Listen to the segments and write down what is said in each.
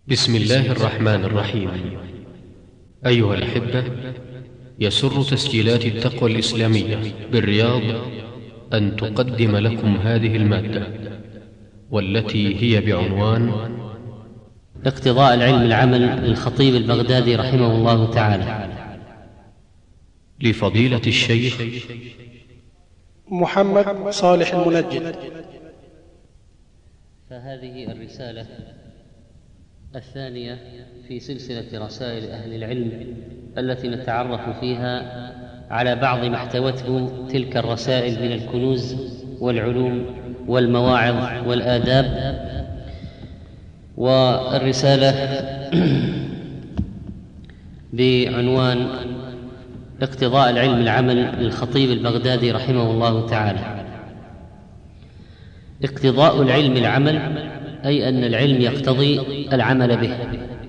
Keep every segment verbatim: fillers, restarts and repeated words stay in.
بسم الله الرحمن الرحيم. أيها الأحبة، يسر تسجيلات التقوى الإسلامية بالرياض أن تقدم لكم هذه المادة، والتي هي بعنوان اقتضاء العلم العمل للخطيب البغدادي رحمه الله تعالى، لفضيلة الشيخ محمد صالح المنجد. فهذه الرسالة الثانية في سلسلة رسائل أهل العلم التي نتعرف فيها على بعض ما احتوته تلك الرسائل من الكنوز والعلوم والمواعظ والآداب. والرسالة بعنوان اقتضاء العلم العمل للخطيب البغدادي رحمه الله تعالى. اقتضاء العلم العمل أي أن العلم يقتضي العمل به.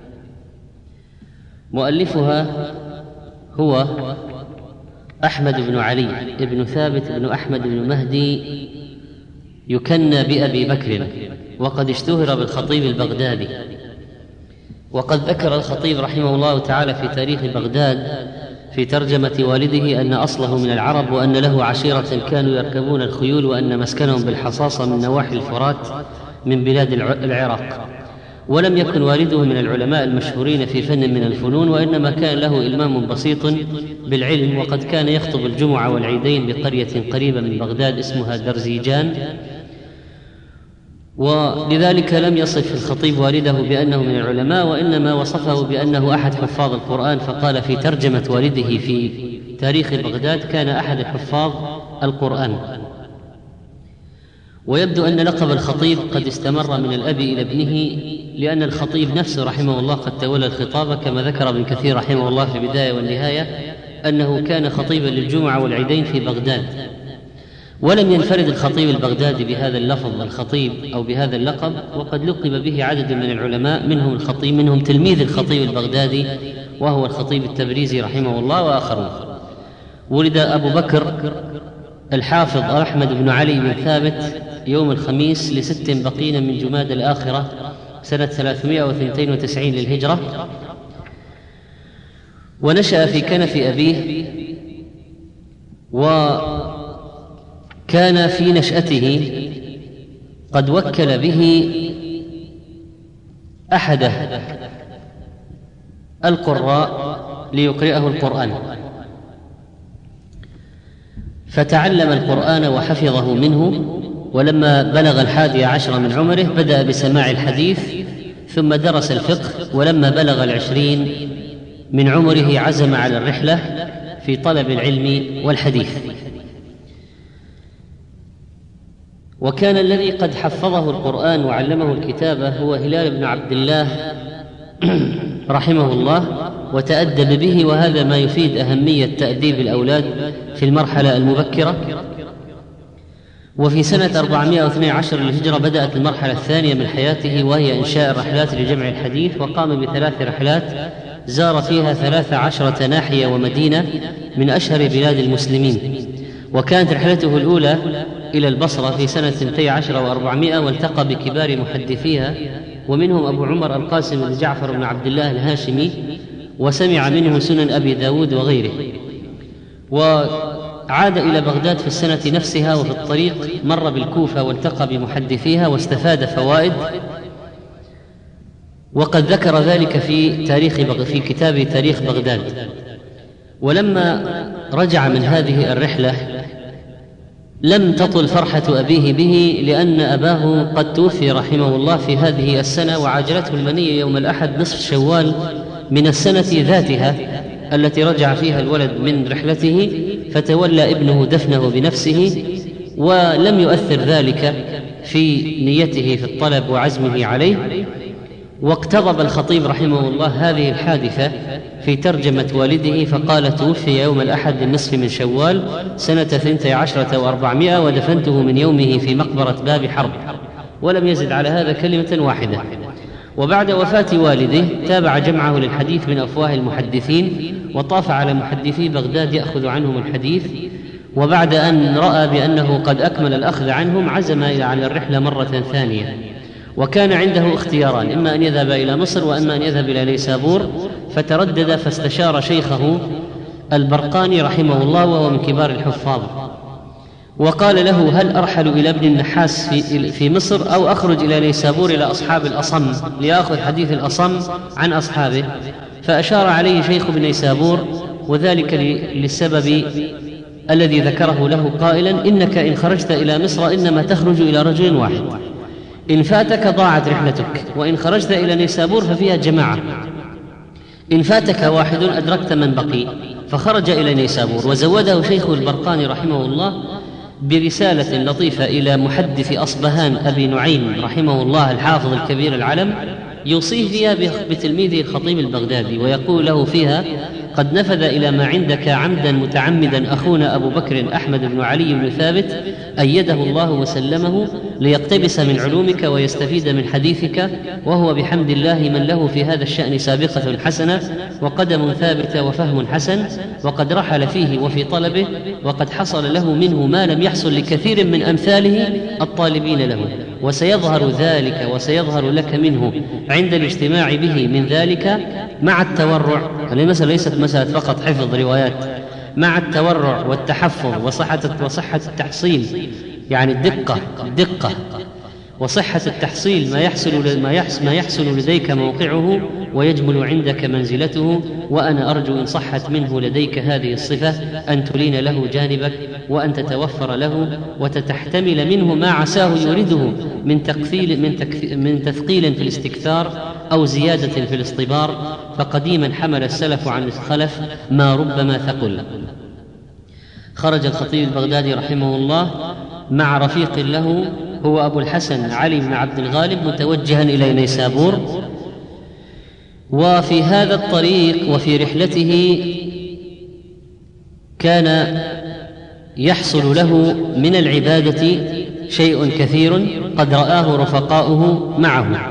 مؤلفها هو أحمد بن علي بن ثابت بن أحمد بن مهدي، يكنى بأبي بكر، وقد اشتهر بالخطيب البغدادي. وقد ذكر الخطيب رحمه الله تعالى في تاريخ بغداد في ترجمة والده أن أصله من العرب، وأن له عشيرة كانوا يركبون الخيول، وأن مسكنهم بالحصاصة من نواحي الفرات من بلاد العراق. ولم يكن والده من العلماء المشهورين في فن من الفنون، وإنما كان له إلمام بسيط بالعلم، وقد كان يخطب الجمعة والعيدين بقرية قريبة من بغداد اسمها درزيجان. ولذلك لم يصف الخطيب والده بأنه من العلماء، وإنما وصفه بأنه أحد حفاظ القرآن، فقال في ترجمة والده في تاريخ بغداد كان أحد حفاظ القرآن. ويبدو أن لقب الخطيب قد استمر من الأب إلى ابنه، لأن الخطيب نفسه رحمه الله قد تولى الخطابة، كما ذكر ابن كثير رحمه الله في البداية والنهاية أنه كان خطيبا للجمعة والعيدين في بغداد. ولم ينفرد الخطيب البغدادي بهذا اللفظ الخطيب أو بهذا اللقب، وقد لقب به عدد من العلماء، منهم الخطيب منهم تلميذ الخطيب البغدادي وهو الخطيب التبريزي رحمه الله وآخرون. ولد أبو بكر الحافظ أحمد بن علي بن ثابت يوم الخميس لست بقين من جماد الآخرة سنة ثلاثمائة واثنين وتسعين للهجرة، ونشأ في كنف أبيه. وكان في نشأته قد وكل به أحد القراء ليقرئه القرآن، فتعلم القرآن وحفظه منه. ولما بلغ الحادي عشر من عمره بدأ بسماع الحديث، ثم درس الفقه. ولما بلغ العشرين من عمره عزم على الرحلة في طلب العلم والحديث. وكان الذي قد حفظه القرآن وعلمه الكتابة هو هلال بن عبد الله رحمه الله، وتأدب به، وهذا ما يفيد أهمية تأديب الأولاد في المرحلة المبكرة. وفي سنة أربعمائة واثني عشر للهجرة بدأت المرحلة الثانية من حياته، وهي إنشاء الرحلات لجمع الحديث، وقام بثلاث رحلات زار فيها ثلاث عشرة ناحية ومدينة من أشهر بلاد المسلمين. وكانت رحلته الأولى إلى البصرة في سنة اثنتي عشر وأربعمائة، والتقى بكبار محدثيها، ومنهم أبو عمر القاسم بن جعفر بن عبد الله الهاشمي، وسمع منه سنن أبي داود وغيره. وعاد إلى بغداد في السنة نفسها، وفي الطريق مر بالكوفة والتقى بمحدثيها واستفاد فوائد، وقد ذكر ذلك في تاريخ بغ... في كتاب تاريخ بغداد. ولما رجع من هذه الرحلة لم تطل فرحة أبيه به، لأن أباه قد توفي رحمه الله في هذه السنة، وعاجلته المنية يوم الأحد نصف شوال من السنة ذاتها التي رجع فيها الولد من رحلته، فتولى ابنه دفنه بنفسه، ولم يؤثر ذلك في نيته في الطلب وعزمه عليه. واقتضب الخطيب رحمه الله هذه الحادثة في ترجمة والده، فقال: توفي يوم الأحد النصف من شوال سنة اثنتي عشرة وأربعمائة، ودفنته من يومه في مقبرة باب حرب. ولم يزد على هذا كلمة واحدة. وبعد وفاة والده تابع جمعه للحديث من أفواه المحدثين، وطاف على محدثي بغداد يأخذ عنهم الحديث. وبعد أن رأى بأنه قد أكمل الأخذ عنهم عزم على الرحلة مرة ثانية، وكان عنده اختياران، إما أن يذهب إلى مصر وإما أن يذهب إلى نيسابور، فتردد فاستشار شيخه البرقاني رحمه الله وهو من كبار الحفاظ، وقال له: هل أرحل إلى ابن النحاس في, في مصر أو أخرج إلى نيسابور إلى أصحاب الأصم ليأخذ حديث الأصم عن أصحابه؟ فأشار عليه شيخ ابن نيسابور، وذلك للسبب الذي ذكره له قائلا: إنك إن خرجت إلى مصر إنما تخرج إلى رجل واحد، إن فاتك ضاعت رحلتك، وإن خرجت إلى نيسابور ففيها جماعة، إن فاتك واحد أدركت من بقي. فخرج إلى نيسابور، وزوده شيخ البرقاني رحمه الله برسالة لطيفة إلى محدث أصبهان أبي نعيم رحمه الله الحافظ الكبير العلم، يوصيه فيها بتلميذه الخطيب البغدادي، ويقول له فيها: قد نفذ إلى ما عندك عمدا متعمدا أخونا أبو بكر أحمد بن علي بن ثابت أيده الله وسلمه ليقتبس من علومك ويستفيد من حديثك، وهو بحمد الله من له في هذا الشأن سابقة حسنة وقدم ثابتة وفهم حسن، وقد رحل فيه وفي طلبه، وقد حصل له منه ما لم يحصل لكثير من أمثاله الطالبين له، وسيظهر ذلك وسيظهر لك منه عند الاجتماع به من ذلك مع التورع. المسألة ليست مسألة فقط حفظ روايات، مع التورع والتحفظ وصحة وصحة التحصيل، يعني الدقة الدقة وصحة التحصيل، ما يحصل ما يحصل ما يحصل لديك موقعه ويجمل عندك منزلته. وأنا أرجو إن صحت منه لديك هذه الصفة أن تلين له جانبك، وأن تتوفر له وتتحتمل منه ما عساه يريده من تكثيل من, من تثقيل في الاستكثار أو زيادة في الاصطبار، فقديما حمل السلف عن الخلف ما ربما ثقل. خرج الخطيب البغدادي رحمه الله مع رفيق له هو أبو الحسن علي بن عبد الغالب متوجها إلى نيسابور، وفي هذا الطريق وفي رحلته كان يحصل له من العبادة شيء كثير قد رآه رفقاؤه معه،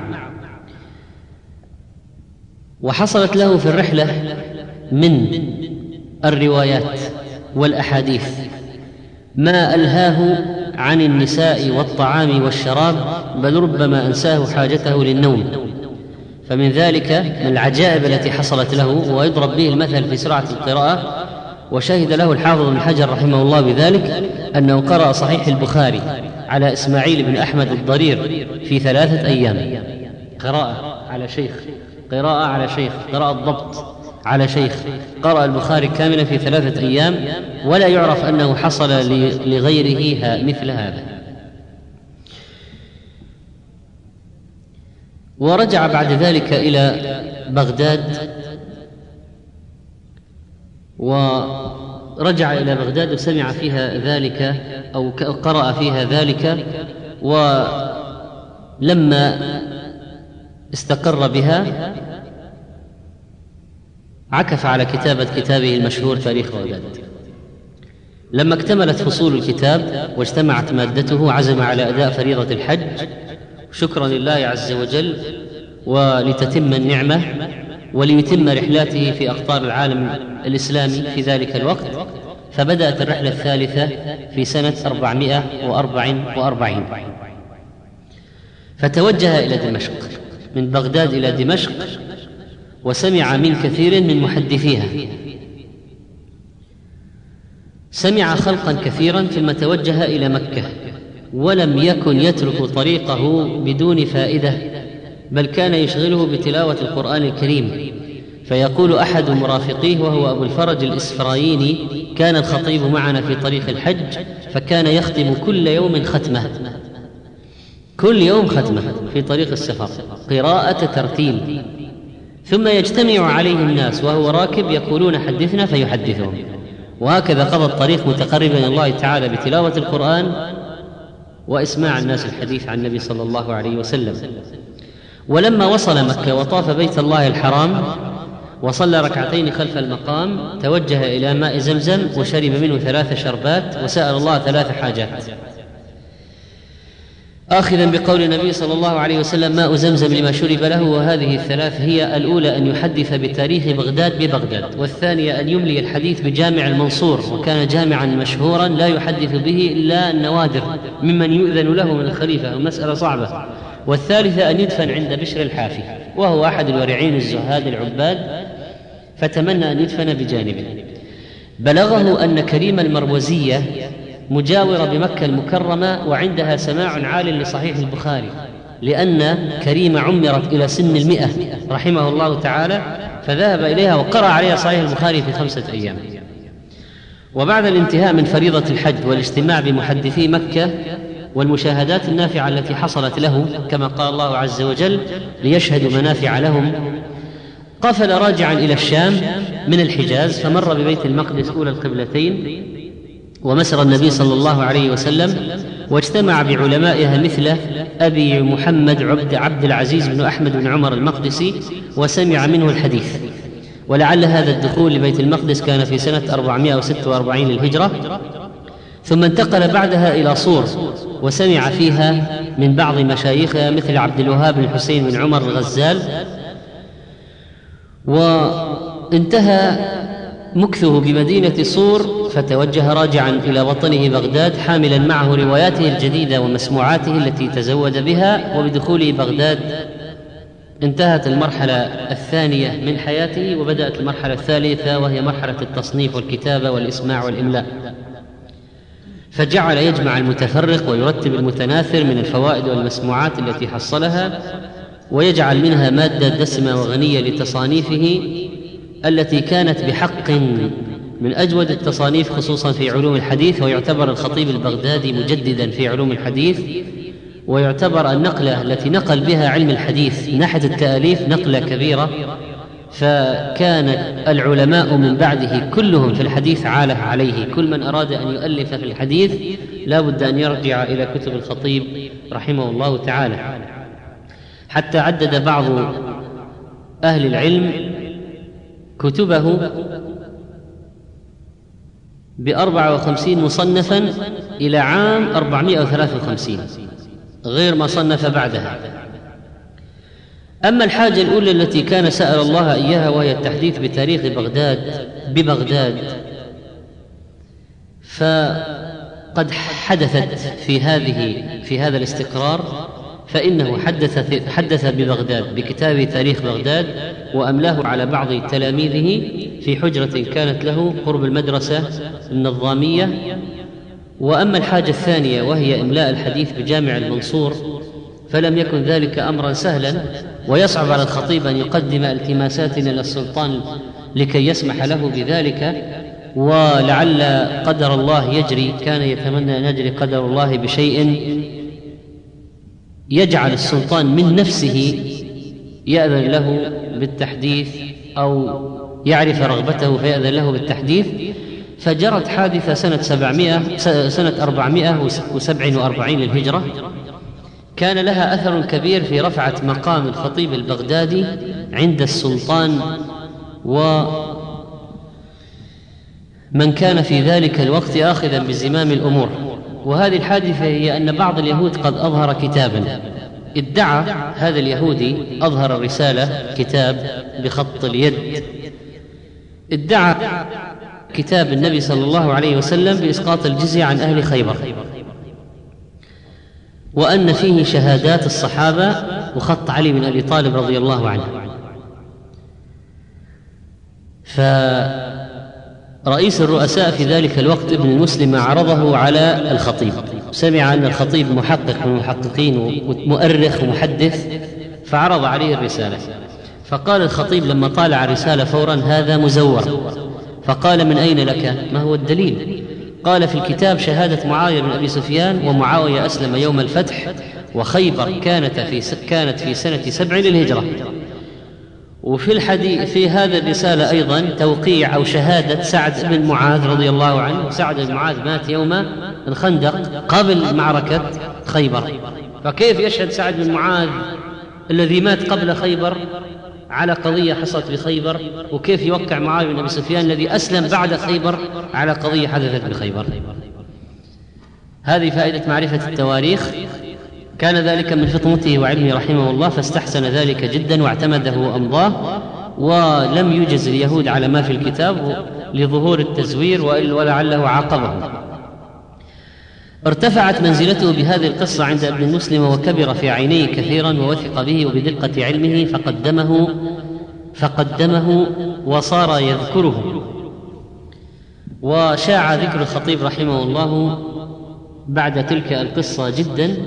وحصلت له في الرحلة من الروايات والأحاديث ما ألهاه عن النساء والطعام والشراب، بل ربما أنساه حاجته للنوم. فمن ذلك من العجائب التي حصلت له، ويضرب به المثل في سرعة القراءة، وشهد له الحافظ بن حجر رحمه الله بذلك، أنه قرأ صحيح البخاري على إسماعيل بن أحمد الضرير في ثلاثة أيام، قراءة على شيخ قراءة على شيخ قراءة الضبط على شيخ، قرأ البخاري كاملا في ثلاثة أيام، ولا يعرف أنه حصل لغيره مثل هذا. ورجع بعد ذلك إلى بغداد، ورجع إلى بغداد وسمع فيها ذلك أو قرأ فيها ذلك، ولما استقر بها عكف على كتابة كتابه المشهور تاريخ بغداد. لما اكتملت فصول الكتاب واجتمعت مادته، عزم على أداء فريضة الحج شكرا لله عز وجل، ولتتم النعمة وليتم رحلاته في أقطار العالم الإسلامي في ذلك الوقت. فبدأت الرحلة الثالثة في سنة أربعمائة وأربعة وأربعين، فتوجه إلى دمشق، من بغداد إلى دمشق، وسمع من كثير من محدثيها، سمع خلقا كثيرا، ثم توجه إلى مكة، ولم يكن يترك طريقه بدون فائدة، بل كان يشغله بتلاوة القرآن الكريم. فيقول أحد مرافقيه وهو أبو الفرج الإسفرايني: كان الخطيب معنا في طريق الحج، فكان يختم كل يوم ختمة، كل يوم ختمة في طريق السفر، قراءة ترتيل، ثم يجتمع عليه الناس وهو راكب يقولون حدثنا فيحدثهم، وهكذا قضى الطريق متقربا إلى الله تعالى بتلاوة القرآن وإسماع الناس الحديث عن النبي صلى الله عليه وسلم. ولما وصل مكة وطاف بيت الله الحرام وصلى ركعتين خلف المقام، توجه إلى ماء زمزم وشرب منه ثلاث شربات، وسأل الله ثلاث حاجات. آخذا بقول النبي صلى الله عليه وسلم: ماء زمزم لما شرب له. وهذه الثلاث هي: الأولى أن يحدث بتاريخ بغداد ببغداد، والثانية أن يملي الحديث بجامع المنصور، وكان جامعا مشهورا لا يحدث به إلا النوادر ممن يؤذن له من الخليفة، ومسألة صعبة. والثالثة أن يدفن عند بشر الحافي، وهو أحد الورعين الزهاد العباد، فتمنى أن يدفن بجانبه. بلغه أن كريم المروزية مجاورة بمكة المكرمة، وعندها سماع عال لصحيح البخاري، لأن كريم عمرت إلى سن المئة رحمه الله تعالى، فذهب إليها وقرأ عليها صحيح البخاري في خمسة أيام. وبعد الانتهاء من فريضة الحج والاجتماع بمحدثي مكة والمشاهدات النافعة التي حصلت له، كما قال الله عز وجل: ليشهدوا منافع لهم، قفل راجعا إلى الشام من الحجاز، فمر ببيت المقدس أولى القبلتين ومسر النبي صلى الله عليه وسلم، واجتمع بعلمائها مثل أبي محمد عبد عبد العزيز بن أحمد بن عمر المقدسي، وسمع منه الحديث. ولعل هذا الدخول لبيت المقدس كان في سنة أربعمائة وستة وأربعين للهجرة. ثم انتقل بعدها إلى صور، وسمع فيها من بعض مشايخها مثل عبد الوهاب بن حسين بن عمر الغزال. وانتهى مكثه بمدينة صور، فتوجه راجعا إلى وطنه بغداد، حاملا معه رواياته الجديدة ومسموعاته التي تزود بها. وبدخوله بغداد انتهت المرحلة الثانية من حياته، وبدأت المرحلة الثالثة، وهي مرحلة التصنيف والكتابة والإسماع والإملاء. فجعل يجمع المتفرق ويرتب المتناثر من الفوائد والمسموعات التي حصلها، ويجعل منها مادة دسمة وغنية لتصانيفه التي كانت بحق من أجود التصانيف، خصوصا في علوم الحديث. ويعتبر الخطيب البغدادي مجددا في علوم الحديث، ويعتبر النقلة التي نقل بها علم الحديث من ناحية التأليف نقلة كبيرة. فكان العلماء من بعده كلهم في الحديث عاله عليه، كل من أراد أن يؤلف في الحديث لا بد أن يرجع إلى كتب الخطيب رحمه الله تعالى. حتى عدد بعض أهل العلم كتبه بأربعة وخمسين مصنفا إلى عام أربعمائة وثلاثة وخمسين، غير ما صنف بعدها. أما الحاجة الأولى التي كان سأل الله إياها، وهي التحديث بتاريخ بغداد ببغداد، فقد حدثت في هذه في هذا الاستقرار، فإنه حدث حدث ببغداد بكتاب تاريخ بغداد، وأملاه على بعض تلاميذه في حجرة كانت له قرب المدرسة النظامية. وأما الحاجة الثانية وهي إملاء الحديث بجامع المنصور، فلم يكن ذلك أمرا سهلا، ويصعب على الخطيب أن يقدم التماسات إلى السلطان لكي يسمح له بذلك. ولعل قدر الله يجري، كان يتمنى أن يجري قدر الله بشيء يجعل السلطان من نفسه يأذن له بالتحديث، أو يعرف رغبته فيأذن له بالتحديث. فجرت حادثة سنة سبعمائة سنة أربعمائة وسبعة وأربعين للهجرة، كان لها أثر كبير في رفعة مقام الخطيب البغدادي عند السلطان ومن كان في ذلك الوقت آخذا بزمام الأمور. وهذه الحادثة هي أن بعض اليهود قد أظهر كتابا، ادعى هذا اليهودي أظهر الرسالة كتاب بخط اليد، ادعى كتاب النبي صلى الله عليه وسلم بإسقاط الجزية عن أهل خيبر، وأن فيه شهادات الصحابة وخط علي بن أبي طالب رضي الله عنه. فرئيس الرؤساء في ذلك الوقت ابن المسلم عرضه على الخطيب، سمع أن الخطيب محقق من المحققين ومؤرخ ومحدث، فعرض عليه الرسالة. فقال الخطيب لما طالع الرسالة فورا: هذا مزور. فقال: من أين لك؟ ما هو الدليل؟ قال: في الكتاب شهادة معاوية بن أبي سفيان، ومعاوية أسلم يوم الفتح، وخيبر كانت في كانت في سنة سبع للهجرة. وفي الحديث في هذا الرسالة أيضا توقيع أو شهادة سعد بن معاذ رضي الله عنه. سعد بن معاذ مات يوم الخندق قبل معركة خيبر، فكيف يشهد سعد بن معاذ الذي مات قبل خيبر على قضية حصلت بخيبر، وكيف يوقع معاوية بن أبي سفيان الذي أسلم بعد خيبر على قضية حدثت بخيبر؟ هذه فائدة معرفة التواريخ. كان ذلك من فطنته وعلمه رحمه الله، فاستحسن ذلك جدا واعتمده وأمضاه، ولم يجز اليهود على ما في الكتاب لظهور التزوير ولعله عاقبه. ارتفعت منزلته بهذه القصة عند ابن المسلم وكبر في عينيه كثيرا ووثق به وبدقة علمه فقدمه فقدمه وصار يذكره. وشاع ذكر الخطيب رحمه الله بعد تلك القصة جدا،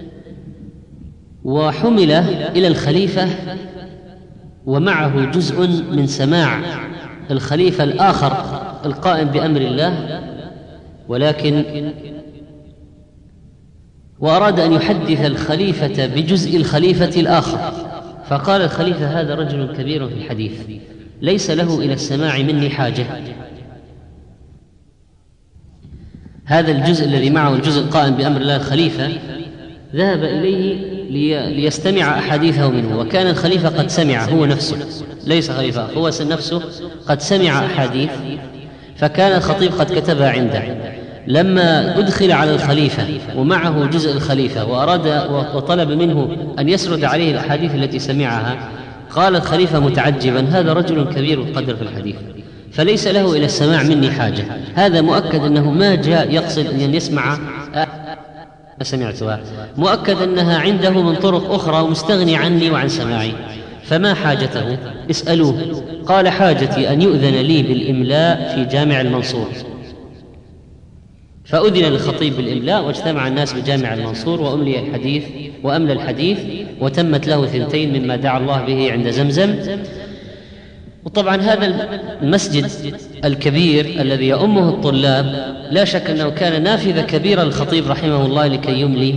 وحمل إلى الخليفة ومعه جزء من سماع الخليفة الآخر القائم بأمر الله، ولكن وأراد أن يحدث الخليفة بجزء الخليفة الآخر، فقال الخليفة: هذا رجل كبير في الحديث ليس له إلى السماع مني حاجة. هذا الجزء الذي معه الجزء القائم بأمر الله الخليفة ذهب إليه ليستمع أحاديثه منه، وكان الخليفة قد سمع هو نفسه، ليس خليفة، هو نفسه قد سمع أحاديث، فكان الخطيب قد كتبها عنده. لما أدخل على الخليفة ومعه جزء الخليفة وأراد وطلب منه أن يسرد عليه الأحاديث التي سمعها، قال الخليفة متعجبا: هذا رجل كبير القدر في الحديث فليس له إلى السماع مني حاجة. هذا مؤكد أنه ما جاء يقصد أن يسمع ما سمعتها، مؤكد أنها عنده من طرق أخرى ومستغني عني وعن سماعي، فما حاجته؟ اسألوه. قال: حاجتي أن يؤذن لي بالإملاء في جامع المنصور. فأذن للخطيب بالإملاء، واجتمع الناس بجامع المنصور وأملي الحديث وأملى الحديث، وتمت له ثنتين مما دعا الله به عند زمزم. وطبعا هذا المسجد الكبير الذي يؤمه الطلاب لا شك أنه كان نافذة كبيرة للخطيب رحمه الله لكي يملي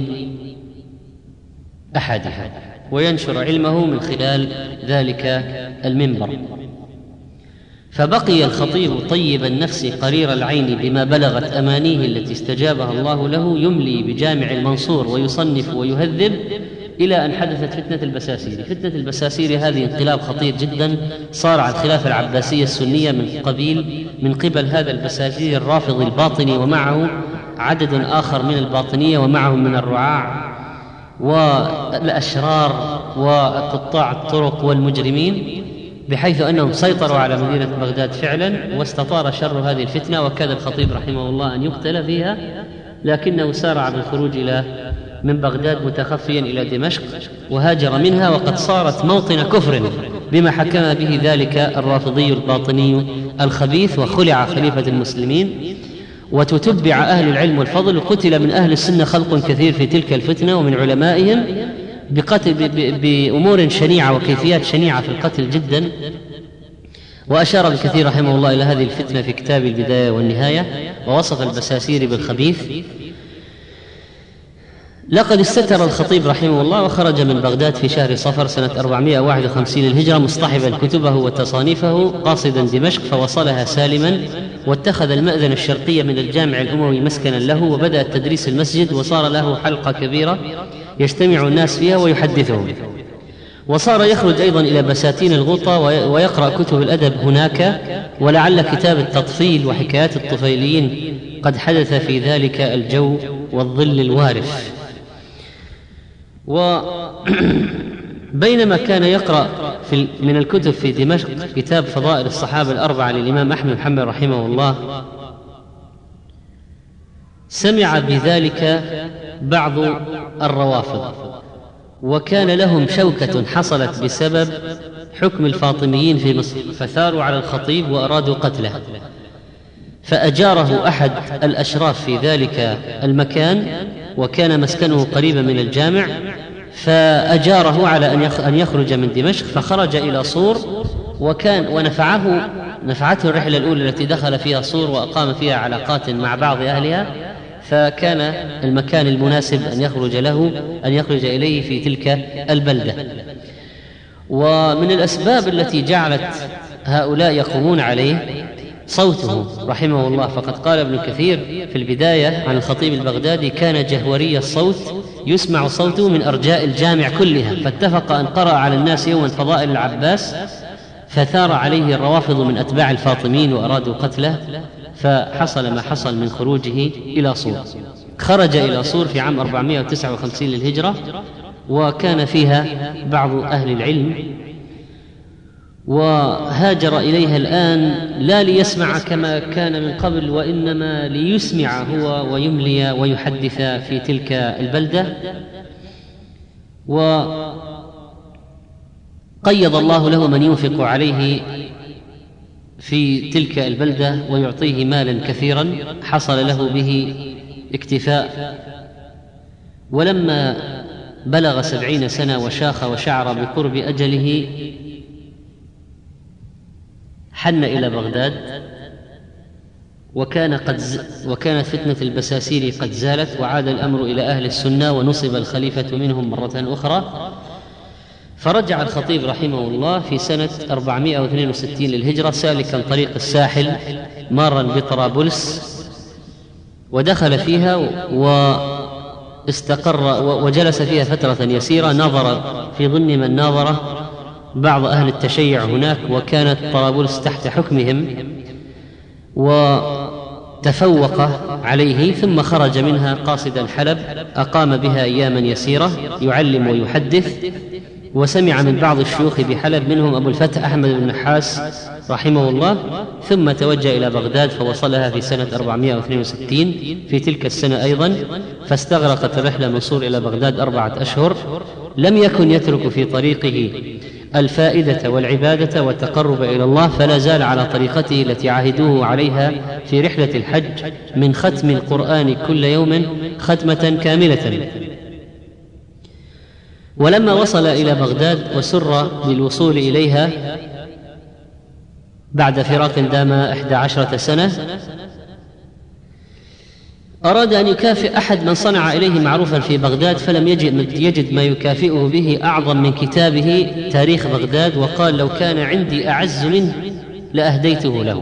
أحاديث وينشر علمه من خلال ذلك المنبر. فبقي الخطيب طيب النفس قرير العين بما بلغت أمانيه التي استجابها الله له، يملي بجامع المنصور ويصنف ويهذب، إلى أن حدثت فتنة البساسير. فتنة البساسير هذه انقلاب خطير جدا صار على الخلافة العباسية السنية من قبيل من قبل هذا البساسير الرافض الباطني، ومعه عدد آخر من الباطنية، ومعهم من الرعاع والأشرار وقطاع الطرق والمجرمين، بحيث أنهم سيطروا على مدينة بغداد فعلا، واستطار شر هذه الفتنة، وكاد الخطيب رحمه الله أن يقتل فيها، لكنه سارع بالخروج إلى من بغداد متخفيا إلى دمشق وهاجر منها، وقد صارت موطن كفر بما حكم به ذلك الرافضي الباطني الخبيث، وخلع خليفة المسلمين وتتبع أهل العلم والفضل، وقتل من أهل السنة خلق كثير في تلك الفتنة ومن علمائهم بقتل بأمور شنيعة وكيفيات شنيعة في القتل جدا. وأشار الكثير رحمه الله إلى هذه الفتنة في كتاب البداية والنهاية، ووصف البساسير بالخبيث. لقد استتر الخطيب رحمه الله وخرج من بغداد في شهر صفر سنة أربعمائة وواحد وخمسين للهجرة مصطحبا كتبه وتصانيفه قاصدا دمشق، فوصلها سالما، واتخذ المأذن الشرقي من الجامع الأموي مسكنا له، وبدأ التدريس المسجد، وصار له حلقة كبيرة يجتمع الناس فيها ويحدثهم. وصار يخرج أيضا إلى بساتين الغوطة ويقرأ كتب الأدب هناك، ولعل كتاب التطفيل وحكايات الطفيليين قد حدث في ذلك الجو والظل الوارف. وبينما كان يقرأ في من الكتب في دمشق كتاب فضائل الصحابة الأربعة للإمام أحمد محمد رحمه الله، سمع بذلك بعض الروافض، وكان لهم شوكة حصلت بسبب حكم الفاطميين في مصر، فثاروا على الخطيب وأرادوا قتله، فأجاره أحد الأشراف في ذلك المكان، وكان مسكنه قريبا من الجامع، فأجاره على أن يخرج من دمشق، فخرج إلى صور، وكان ونفعه نفعته الرحلة الأولى التي دخل فيها صور وأقام فيها علاقات مع بعض أهلها، فكان المكان المناسب أن يخرج له أن يخرج إليه في تلك البلدة. ومن الأسباب التي جعلت هؤلاء يقومون عليه صوته رحمه الله، فقد قال ابن كثير في البداية عن الخطيب البغدادي: كان جهوري الصوت يسمع صوته من أرجاء الجامع كلها، فاتفق أن قرأ على الناس يوما فضائل العباس، فثار عليه الروافض من أتباع الفاطميين وأرادوا قتله، فحصل ما حصل من خروجه إلى صور. خرج إلى صور في عام أربعمائة وتسعة وخمسين للهجرة، وكان فيها بعض أهل العلم، وهاجر إليها الآن لا ليسمع كما كان من قبل، وإنما ليسمع هو ويملي ويحدث في تلك البلدة. وقيض الله له من ينفق عليه في تلك البلدة ويعطيه مالا كثيرا حصل له به اكتفاء. ولما بلغ سبعين سنة وشاخ وشعر بقرب أجله حن إلى بغداد، وكان قد ز... وكانت فتنة البساسير قد زالت، وعاد الأمر إلى أهل السنة ونصب الخليفة منهم مرة أخرى. فرجع الخطيب رحمه الله في سنة أربعمائة واثنين وستين للهجرة سالكا طريق الساحل مارا بطرابلس، ودخل فيها واستقر وجلس فيها فترة يسيرة. نظر في ضمن من ناظره بعض أهل التشيع هناك، وكانت طرابلس تحت حكمهم، وتفوق عليه، ثم خرج منها قاصدا حلب، أقام بها أياما يسيرة يعلم ويحدث، وسمع من بعض الشيوخ بحلب منهم أبو الفتح أحمد بن نحاس رحمه الله، ثم توجه إلى بغداد فوصلها في سنة أربعمائة واثنين وستين في تلك السنة أيضا، فاستغرقت الرحلة من صور إلى بغداد أربعة أشهر. لم يكن يترك في طريقه الفائدة والعبادة والتقرب إلى الله، فلا زال على طريقته التي عاهدوه عليها في رحلة الحج من ختم القرآن كل يوم ختمة كاملة. ولما وصل إلى بغداد وسر بالوصول إليها بعد فراق دام إحدى عشرة سنة، أراد أن يكافئ أحد من صنع إليه معروفا في بغداد، فلم يجد ما يكافئه به أعظم من كتابه تاريخ بغداد، وقال: لو كان عندي أعز منه لأهديته له.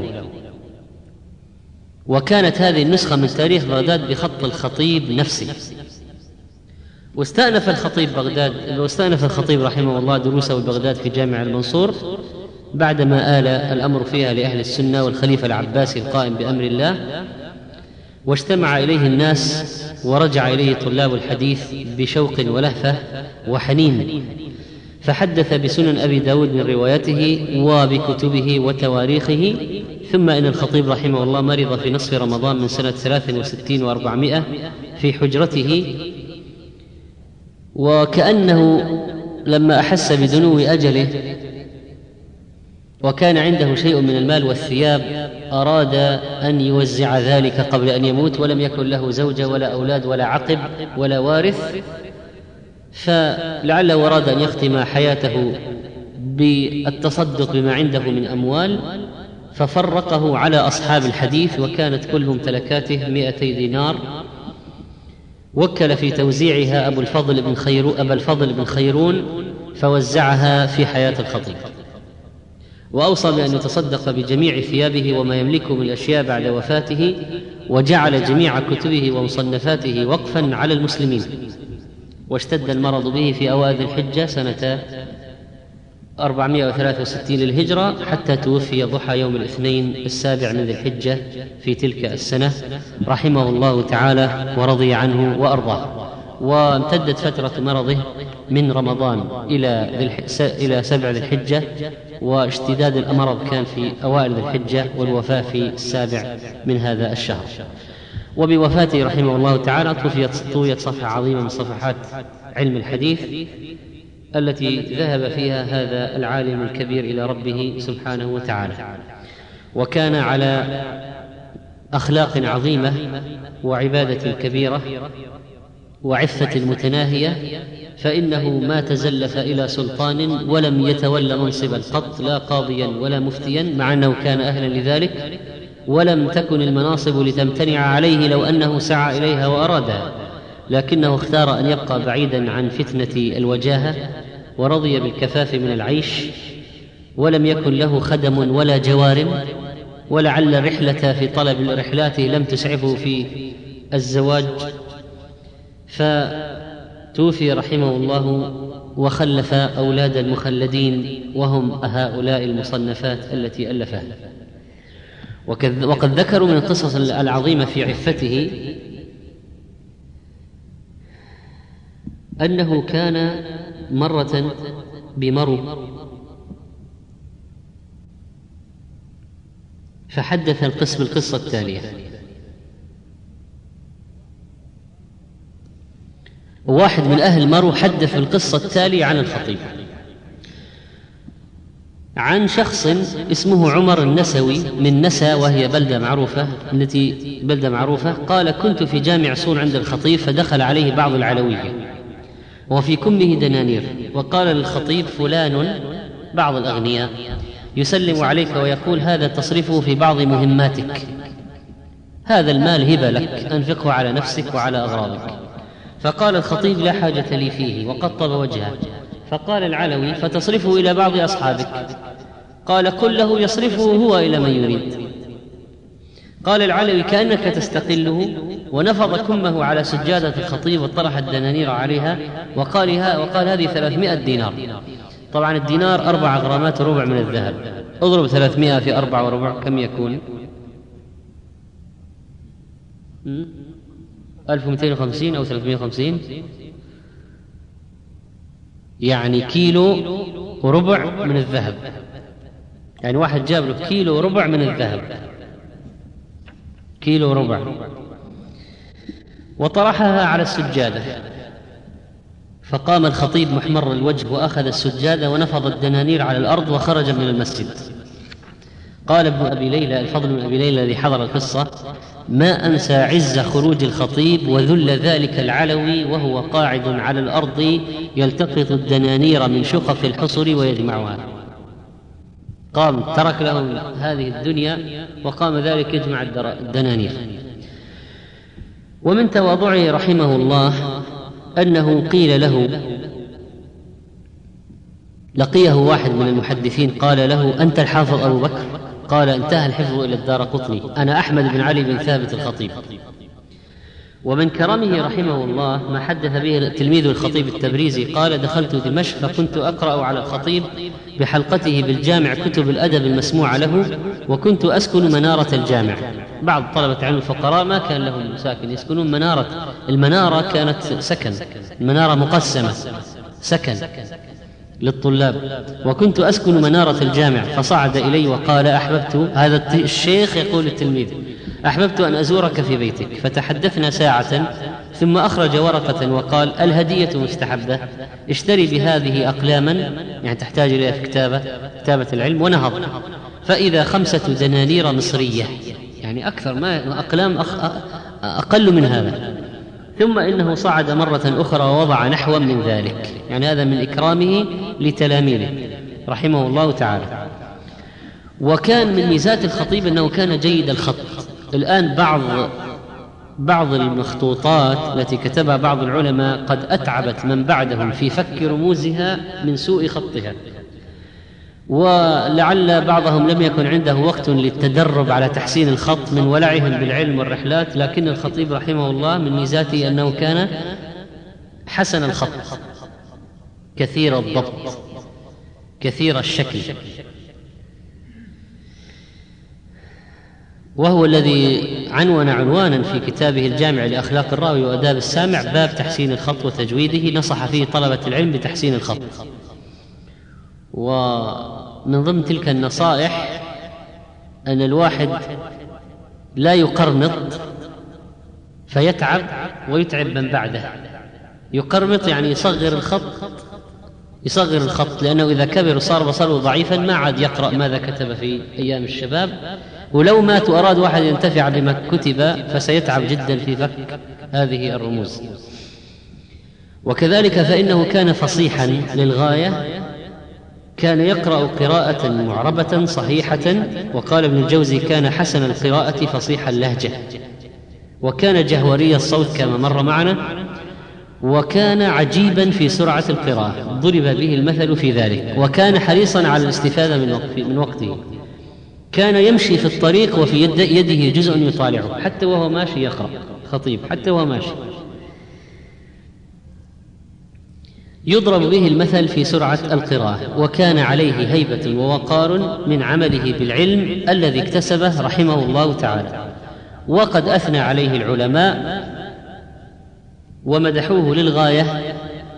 وكانت هذه النسخة من تاريخ بغداد بخط الخطيب نفسه. واستأنف الخطيب بغداد واستأنف الخطيب رحمه الله دروسه ببغداد في جامع المنصور بعدما آل الأمر فيها لأهل السنة والخليفة العباسي القائم بأمر الله، واجتمع إليه الناس ورجع إليه طلاب الحديث بشوق ولهفة وحنين، فحدث بسنن أبي داود من روايته وبكتبه وتواريخه. ثم إن الخطيب رحمه الله مرض في نصف رمضان من سنة ثلاث وستين وأربعمائة في حجرته، وكأنه لما أحس بدنو أجله وكان عنده شيء من المال والثياب أراد أن يوزع ذلك قبل أن يموت، ولم يكن له زوجة ولا أولاد ولا عقب ولا وارث، فلعله أراد أن يختم حياته بالتصدق بما عنده من أموال، ففرقه على أصحاب الحديث، وكانت كل ممتلكاته مئتي دينار. وكل في توزيعها أبو الفضل بن خيرون أبا الفضل بن خيرون فوزعها في حياة الخطيب، وأوصى بأن يتصدق بجميع ثيابه وما يملكه من الأشياء بعد وفاته، وجعل جميع كتبه ومصنفاته وقفا على المسلمين. واشتد المرض به في أوائل الحجة سنة أربعمائة وثلاثة وستين للهجرة، حتى توفي ضحى يوم الاثنين السابع من ذي الحجة في تلك السنة رحمه الله تعالى ورضي عنه وأرضاه. وامتدت فترة مرضه من رمضان إلى إلى سبع ذي الحجة، واشتداد المرض كان في أوائل ذي الحجة، والوفاة في السابع من هذا الشهر. وبوفاته رحمه الله تعالى طويت صفحة عظيمة من صفحات علم الحديث التي ذهب فيها هذا العالم الكبير إلى ربه سبحانه وتعالى، وكان على أخلاق عظيمة وعبادة كبيرة وعفة متناهية، فإنه ما تزلف إلى سلطان ولم يتولى منصبا قط، لا قاضيا ولا مفتيا، مع أنه كان أهلا لذلك، ولم تكن المناصب لتمتنع عليه لو أنه سعى إليها وأرادها، لكنه اختار أن يبقى بعيدا عن فتنة الوجاهة، ورضي بالكفاف من العيش، ولم يكن له خدم ولا جوارم، ولعل الرحلة في طلب رحلاته لم تسعفه في الزواج، فتوفي رحمه الله وخلف أولاد المخلدين وهم هؤلاء المصنفات التي ألفها. وقد ذكروا من القصص العظيمة في عفته أنه كان مرة بمرو فحدث القسم القصة التالية: واحد من أهل مرو حدث القصة التالية عن الخطيب، عن شخص اسمه عمر النسوي من نسا، وهي بلدة معروفة التي بلدة معروفة. قال: كنت في جامع صون عند الخطيب، فدخل عليه بعض العلوية وفي كمه دنانير، وقال للخطيب: فلان بعض الأغنياء يسلم عليك ويقول: هذا تصرفه في بعض مهماتك، هذا المال هبة لك، أنفقه على نفسك وعلى أغراضك. فقال الخطيب: لا حاجة لي فيه، وقطب وجهه. فقال العلوي: فتصرفه إلى بعض أصحابك. قال: قل له يصرفه هو إلى من يريد. قال العلوي: كأنك تستقله، ونفض كمه على سجادة الخطيب وطرح الدنانير عليها، وقال ها وقال هذه ثلاثمائة دينار. طبعا الدينار أربع غرامات وربع من الذهب، اضرب ثلاثمائة في أربعة وربع كم يكون؟ ألف ومئتين وخمسين أو ثلاثمائة وخمسين، يعني كيلو وربع من الذهب. يعني واحد جاب له كيلو وربع من الذهب، كيلو وربع، وطرحها على السجادة. فقام الخطيب محمر الوجه وأخذ السجادة ونفض الدنانير على الأرض وخرج من المسجد. قال ابن أبي ليلى، الفضل بن أبي ليلى الذي حضر القصة: ما أنسى عز خروج الخطيب وذل ذلك العلوي وهو قاعد على الأرض يلتقط الدنانير من شقق الحصر ويجمعها. قام ترك له هذه الدنيا وقام ذلك يجمع الدنانير. ومن تواضعه رحمه الله أنه قيل له، لقيه واحد من المحدثين قال له: أنت الحافظ أبو بكر؟ قال: انتهى الحفظ إلى الدارقطني، أنا أحمد بن علي بن ثابت الخطيب. ومن كرمه رحمه الله ما حدث به تلميذ الخطيب التبريزي قال: دخلت دمشق فكنت أقرأ على الخطيب بحلقته بالجامع كتب الأدب المسموعة له، وكنت أسكن منارة الجامع. بعض طلبة علم الفقراء ما كان لهم ساكن، يسكنون منارة، المنارة كانت سكن، المنارة مقسمة سكن للطلاب. وكنت أسكن منارة الجامع، فصعد إلي وقال: أحببت، هذا الشيخ يقول التلميذ، أحببت أن أزورك في بيتك. فتحدثنا ساعة، ثم أخرج ورقة وقال: الهدية مستحبة، اشتري بهذه أقلاما، يعني تحتاج إليها في كتابة كتابة العلم. ونهض فإذا خمسة دنانير مصرية، يعني أكثر ما أقلام أقل من هذا. ثم إنه صعد مرة أخرى ووضع نحوا من ذلك، يعني هذا من إكرامه لتلاميذه رحمه الله تعالى. وكان من ميزات الخطيب أنه كان جيد الخط. الآن بعض بعض المخطوطات التي كتبها بعض العلماء قد أتعبت من بعدهم في فك رموزها من سوء خطها، ولعل بعضهم لم يكن عنده وقت للتدرب على تحسين الخط من ولعهم بالعلم والرحلات. لكن الخطيب رحمه الله من ميزاته أنه كان حسن الخط، كثير الضبط، كثير الشكل، وهو الذي عنون عنوانا في كتابه الجامع لأخلاق الراوي وآداب السامع باب تحسين الخط وتجويده، نصح فيه طلبة العلم بتحسين الخط. ومن ضمن تلك النصائح أن الواحد لا يقرمط فيتعب ويتعب من بعده. يقرمط يعني يصغر الخط، يصغر الخط، لأنه إذا كبر وصار بصره ضعيفا ما عاد يقرأ ماذا كتب في أيام الشباب، ولو مات وأراد واحد ينتفع بما كتب فسيتعب جدا في فك هذه الرموز. وكذلك فإنه كان فصيحا للغاية، كان يقرأ قراءة معربة صحيحة. وقال ابن الجوزي: كان حسن القراءة فصيح اللهجة، وكان جهوري الصوت كما مر معنا، وكان عجيبا في سرعة القراءة، ضرب به المثل في ذلك. وكان حريصا على الاستفادة من وقته، كان يمشي في الطريق وفي يد يده جزء يطالعه، حتى وهو ماشي يقرأ خطيب، حتى وهو ماشي. يضرب به المثل في سرعة القراءة. وكان عليه هيبة ووقار من عمله بالعلم الذي اكتسبه رحمه الله تعالى. وقد أثنى عليه العلماء ومدحوه للغاية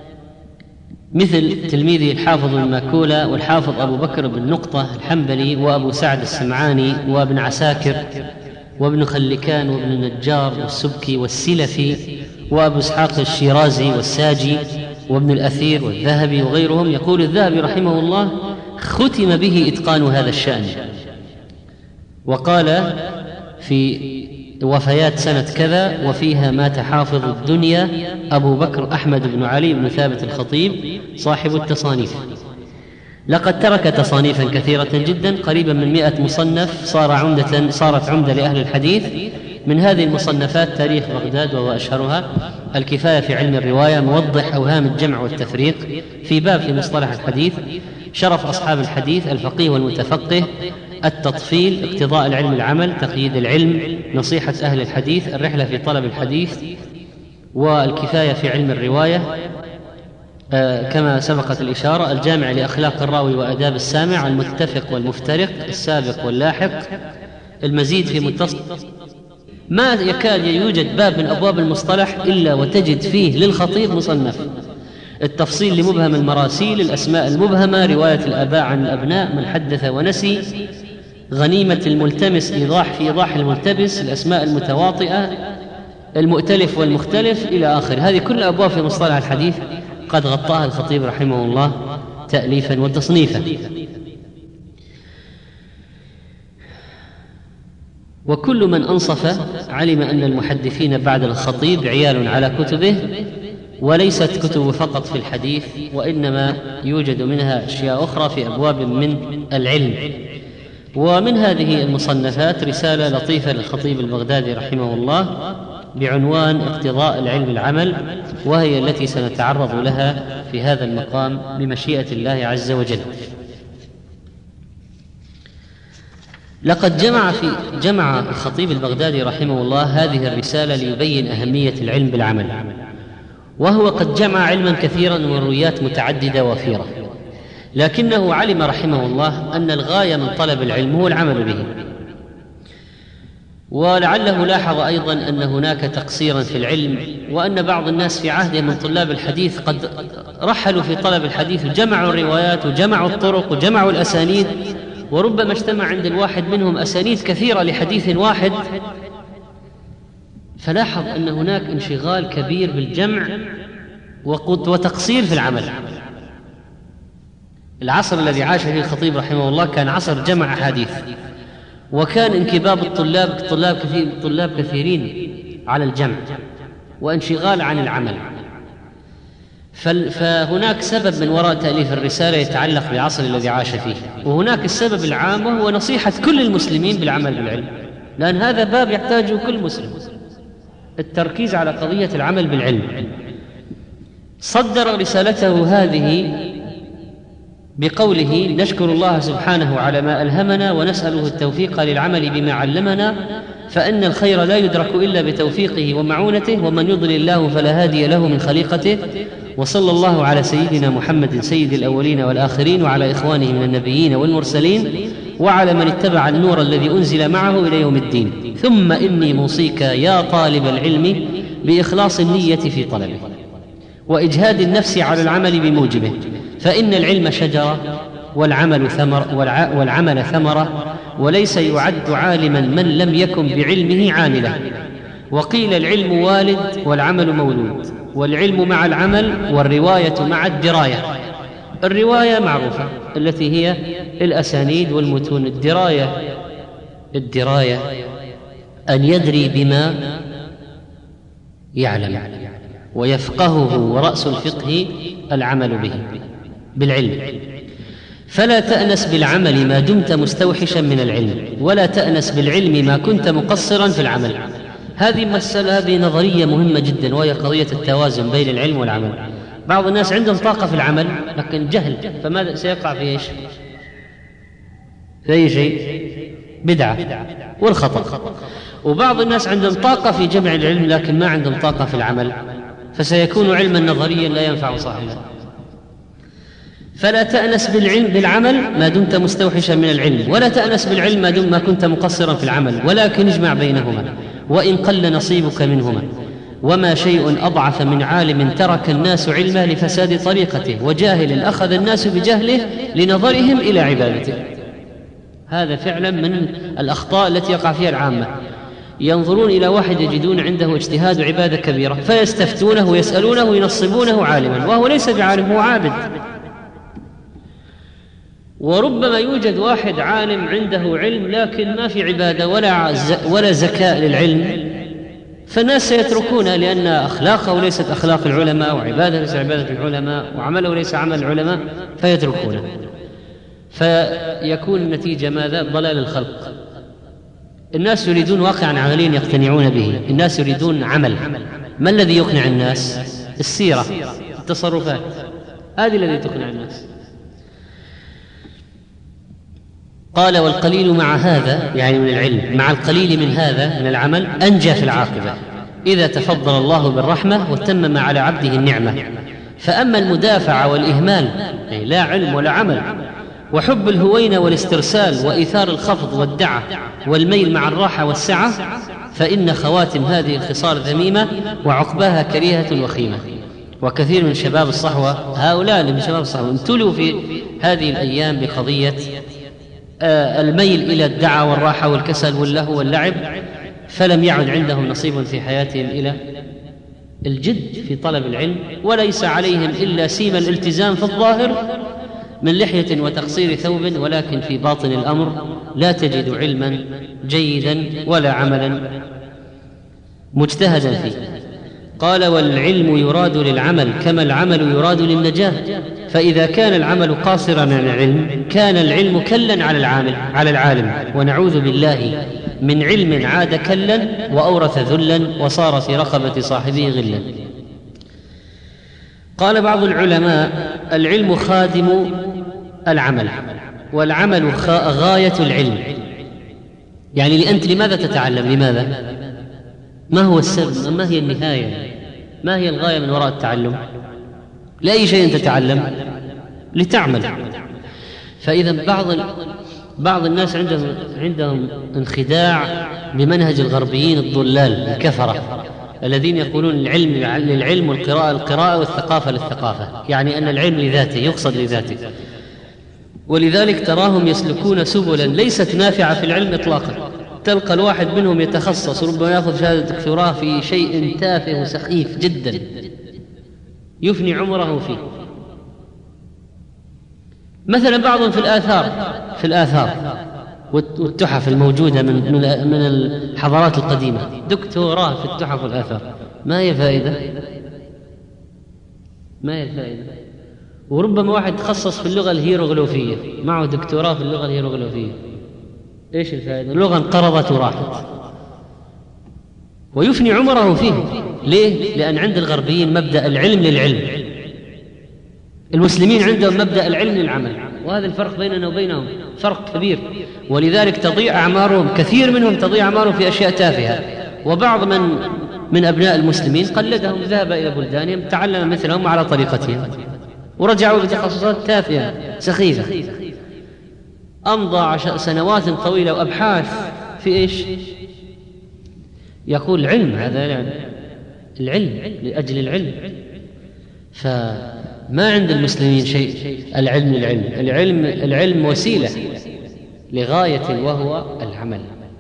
مثل تلميذه الحافظ بن ماكولة والحافظ أبو بكر بن نقطة الحنبلي وأبو سعد السمعاني وابن عساكر وابن خلكان وابن النجار والسبكي والسلفي وأبو إسحاق الشيرازي والساجي وابن الأثير والذهبي وغيرهم. يقول الذهبي رحمه الله: ختم به إتقان هذا الشأن. وقال في وفيات سنة كذا: وفيها مات حافظ الدنيا أبو بكر أحمد بن علي بن ثابت الخطيب صاحب التصانيف. لقد ترك تصانيفا كثيرة جدا، قريبا من مئة مصنف، صار عمدة صارت عمدة لأهل الحديث. من هذه المصنفات تاريخ بغداد وهو أشهرها، الكفاية في علم الرواية، موضح أوهام الجمع والتفريق، في باب في مصطلح الحديث، شرف أصحاب الحديث، الفقيه والمتفقه، التطفيل، اقتضاء العلم العمل، تقييد العلم، نصيحة أهل الحديث، الرحلة في طلب الحديث، والكفاية في علم الرواية آه كما سبقت الإشارة، الجامع لأخلاق الراوي وآداب السامع، المتفق والمفترق، السابق واللاحق، المزيد في متصل. ما يكاد يوجد باب من أبواب المصطلح إلا وتجد فيه للخطيب مصنف. التفصيل لمبهم المراسيل، الأسماء المبهمة، رواية الآباء عن الأبناء، من حدث ونسي، غنيمة الملتمس، إيضاح في إيضاح الملتبس، الأسماء المتواطئة، المؤتلف والمختلف إلى آخر. هذه كل أبواب في مصطلح الحديث قد غطاها الخطيب رحمه الله تأليفا وتصنيفا. وكل من أنصف علم أن المحدثين بعد الخطيب عيال على كتبه، وليست كتب فقط في الحديث، وإنما يوجد منها أشياء أخرى في أبواب من العلم. ومن هذه المصنفات رسالة لطيفة للخطيب البغدادي رحمه الله بعنوان اقتضاء العلم العمل، وهي التي سنتعرض لها في هذا المقام بمشيئة الله عز وجل. لقد جمع في جمع الخطيب البغدادي رحمه الله هذه الرسالة ليبين أهمية العلم بالعمل، وهو قد جمع علما كثيرا ومرويات متعددة وفيرة، لكنه علم رحمه الله أن الغاية من طلب العلم هو العمل به. ولعله لاحظ أيضا أن هناك تقصيرا في العلم، وأن بعض الناس في عهده من طلاب الحديث قد رحلوا في طلب الحديث وجمعوا الروايات وجمعوا الطرق وجمعوا الأسانيد، وربما اجتمع عند الواحد منهم أسانيد كثيرة لحديث واحد، فلاحظ أن هناك انشغال كبير بالجمع وتقصير في العمل. العصر الذي عاش فيه الخطيب رحمه الله كان عصر جمع أحاديث، وكان انكباب الطلاب طلاب كثير طلاب كثيرين على الجمع وانشغال عن العمل. فهناك سبب من وراء تأليف الرسالة يتعلق بالعصر الذي عاش فيه، وهناك السبب العام وهو نصيحة كل المسلمين بالعمل بالعلم، لأن هذا باب يحتاجه كل مسلم، التركيز على قضية العمل بالعلم. صدر رسالته هذه بقوله: نشكر الله سبحانه على ما ألهمنا ونسأله التوفيق للعمل بما علمنا، فإن الخير لا يدرك إلا بتوفيقه ومعونته، ومن يضلل الله فلا هادي له من خليقته. وصلى الله على سيدنا محمد سيد الأولين والآخرين، وعلى إخوانه من النبيين والمرسلين، وعلى من اتبع النور الذي أنزل معه إلى يوم الدين. ثم إني موصيك يا طالب العلم بإخلاص النية في طلبه، وإجهاد النفس على العمل بموجبه، فإن العلم شجرة والعمل ثمر والعمل ثمرة، وليس يعد عالما من لم يكن بعلمه عاملا. وقيل العلم والد والعمل مولود، والعلم مع العمل والرواية مع الدراية. الرواية معروفة التي هي الأسانيد والمتون. الدراية الدراية أن يدري بما يعلم ويفقهه، ورأس الفقه العمل به بالعلم. فلا تأنس بالعمل ما دمت مستوحشا من العلم، ولا تأنس بالعلم ما كنت مقصرا في العمل. هذه مسألة هذه نظرية مهمة جدا، وهي قضية التوازن بين العلم والعمل. بعض الناس عندهم طاقة في العمل لكن جهل، فماذا سيقع في ايش؟ في أي شيء؟ بدعة والخطأ. وبعض الناس عندهم طاقة في جمع العلم لكن ما عندهم طاقة في العمل، فسيكون علما نظريا لا ينفع صاحبه. فلا تأنس بالعلم بالعمل ما دمت مستوحشا من العلم، ولا تأنس بالعلم ما دمت ما كنت مقصرا في العمل، ولكن اجمع بينهما وإن قل نصيبك منهما. وما شيء أضعف من عالم ترك الناس علما لفساد طريقته، وجاهل أخذ الناس بجهله لنظرهم إلى عبادته. هذا فعلا من الأخطاء التي يقع فيها العامة، ينظرون إلى واحد يجدون عنده اجتهاد عبادة كبيرة فيستفتونه ويسألونه وينصبونه عالما، وهو ليس بعالم، هو عابد. وربما يوجد واحد عالم عنده علم لكن ما في عبادة ولا ولا زكاة للعلم، فالناس سيتركونه لأن أخلاقه ليست أخلاق العلماء، وعبادة ليس عبادة العلماء، وعمله ليس عمل العلماء، فيتركونه. فيكون النتيجة ماذا؟ ضلال الخلق. الناس يريدون واقعا عمليا يقتنعون به، الناس يريدون عمل. ما الذي يقنع الناس؟ السيرة، التصرفات، هذه الذي تقنع الناس. قال: والقليل مع هذا، يعني من العلم، مع القليل من هذا من العمل أنجى في العاقبة إذا تفضل الله بالرحمة وتمم على عبده النعمة. فأما المدافعة والإهمال، يعني لا علم ولا عمل، وحب الهوين والاسترسال وإيثار الخفض والدعة والميل مع الراحة والسعة، فإن خواتم هذه الخصال ذميمة وعقباها كريهة وخيمة. وكثير من شباب الصحوة، هؤلاء من شباب الصحوة امتلوا في هذه الأيام بقضية الميل إلى الدعة والراحة والكسل واللهو واللعب، فلم يعد عندهم نصيب في حياتهم إلى الجد في طلب العلم، وليس عليهم إلا سيم الالتزام في الظاهر من لحية وتقصير ثوب، ولكن في باطن الأمر لا تجد علما جيدا ولا عملا مجتهدا فيه. قال: والعلم يراد للعمل كما العمل يراد للنجاة، فإذا كان العمل قاصرا عن العلم كان العلم كلا على العامل على العالم، ونعوذ بالله من علم عاد كلا وأورث ذلا وصار في رقبة صاحبه غلا. قال بعض العلماء: العلم خادم العمل، والعمل غاية العلم. يعني أنت لماذا تتعلم؟ لماذا؟ ما هو السبب؟ ما هي النهاية؟ ما هي الغاية من وراء التعلم؟ لأي شيء تتعلم؟ لتعمل. فإذا بعض بعض الناس عندهم عندهم انخداع بمنهج الغربيين الضلال الكفرة الذين يقولون العلم للعلم والقراءة القراءة والثقافة للثقافة، يعني أن العلم لذاته، يقصد لذاته. ولذلك تراهم يسلكون سبلا ليست نافعة في العلم إطلاقا. تلقى الواحد منهم يتخصص، ربما يأخذ شهادة دكتوراه في شيء تافه وسخيف جدا يفني عمره فيه. مثلا بعضهم في الآثار في الآثار والتحف الموجودة من من الحضارات القديمة، دكتوراه في التحف والآثار. ما هي فائدة؟ ما هي الفائدة؟ وربما واحد تخصص في اللغة الهيروغليفية، معه دكتوراه في اللغة الهيروغليفية. ايش الفائدة؟ اللغة انقرضت وراحت، ويفني عمره فيه. ليه؟ لأن عند الغربيين مبدأ العلم للعلم، المسلمين عندهم مبدأ العلم للعمل، وهذا الفرق بيننا وبينهم فرق كبير. ولذلك تضيع أعمارهم، كثير منهم تضيع أعمارهم في أشياء تافهة. وبعض من من أبناء المسلمين قلدهم، ذهب إلى بلدانهم تعلم مثلهم على طريقتهم، ورجعوا بتخصصات تافهة سخيفة. أمضى سنوات طويلة وأبحاث في إيش؟ يقول العلم، هذا العلم, العلم لأجل العلم. فما عند المسلمين شيء العلم للعلم، العلم العلم وسيلة لغاية وهو العمل.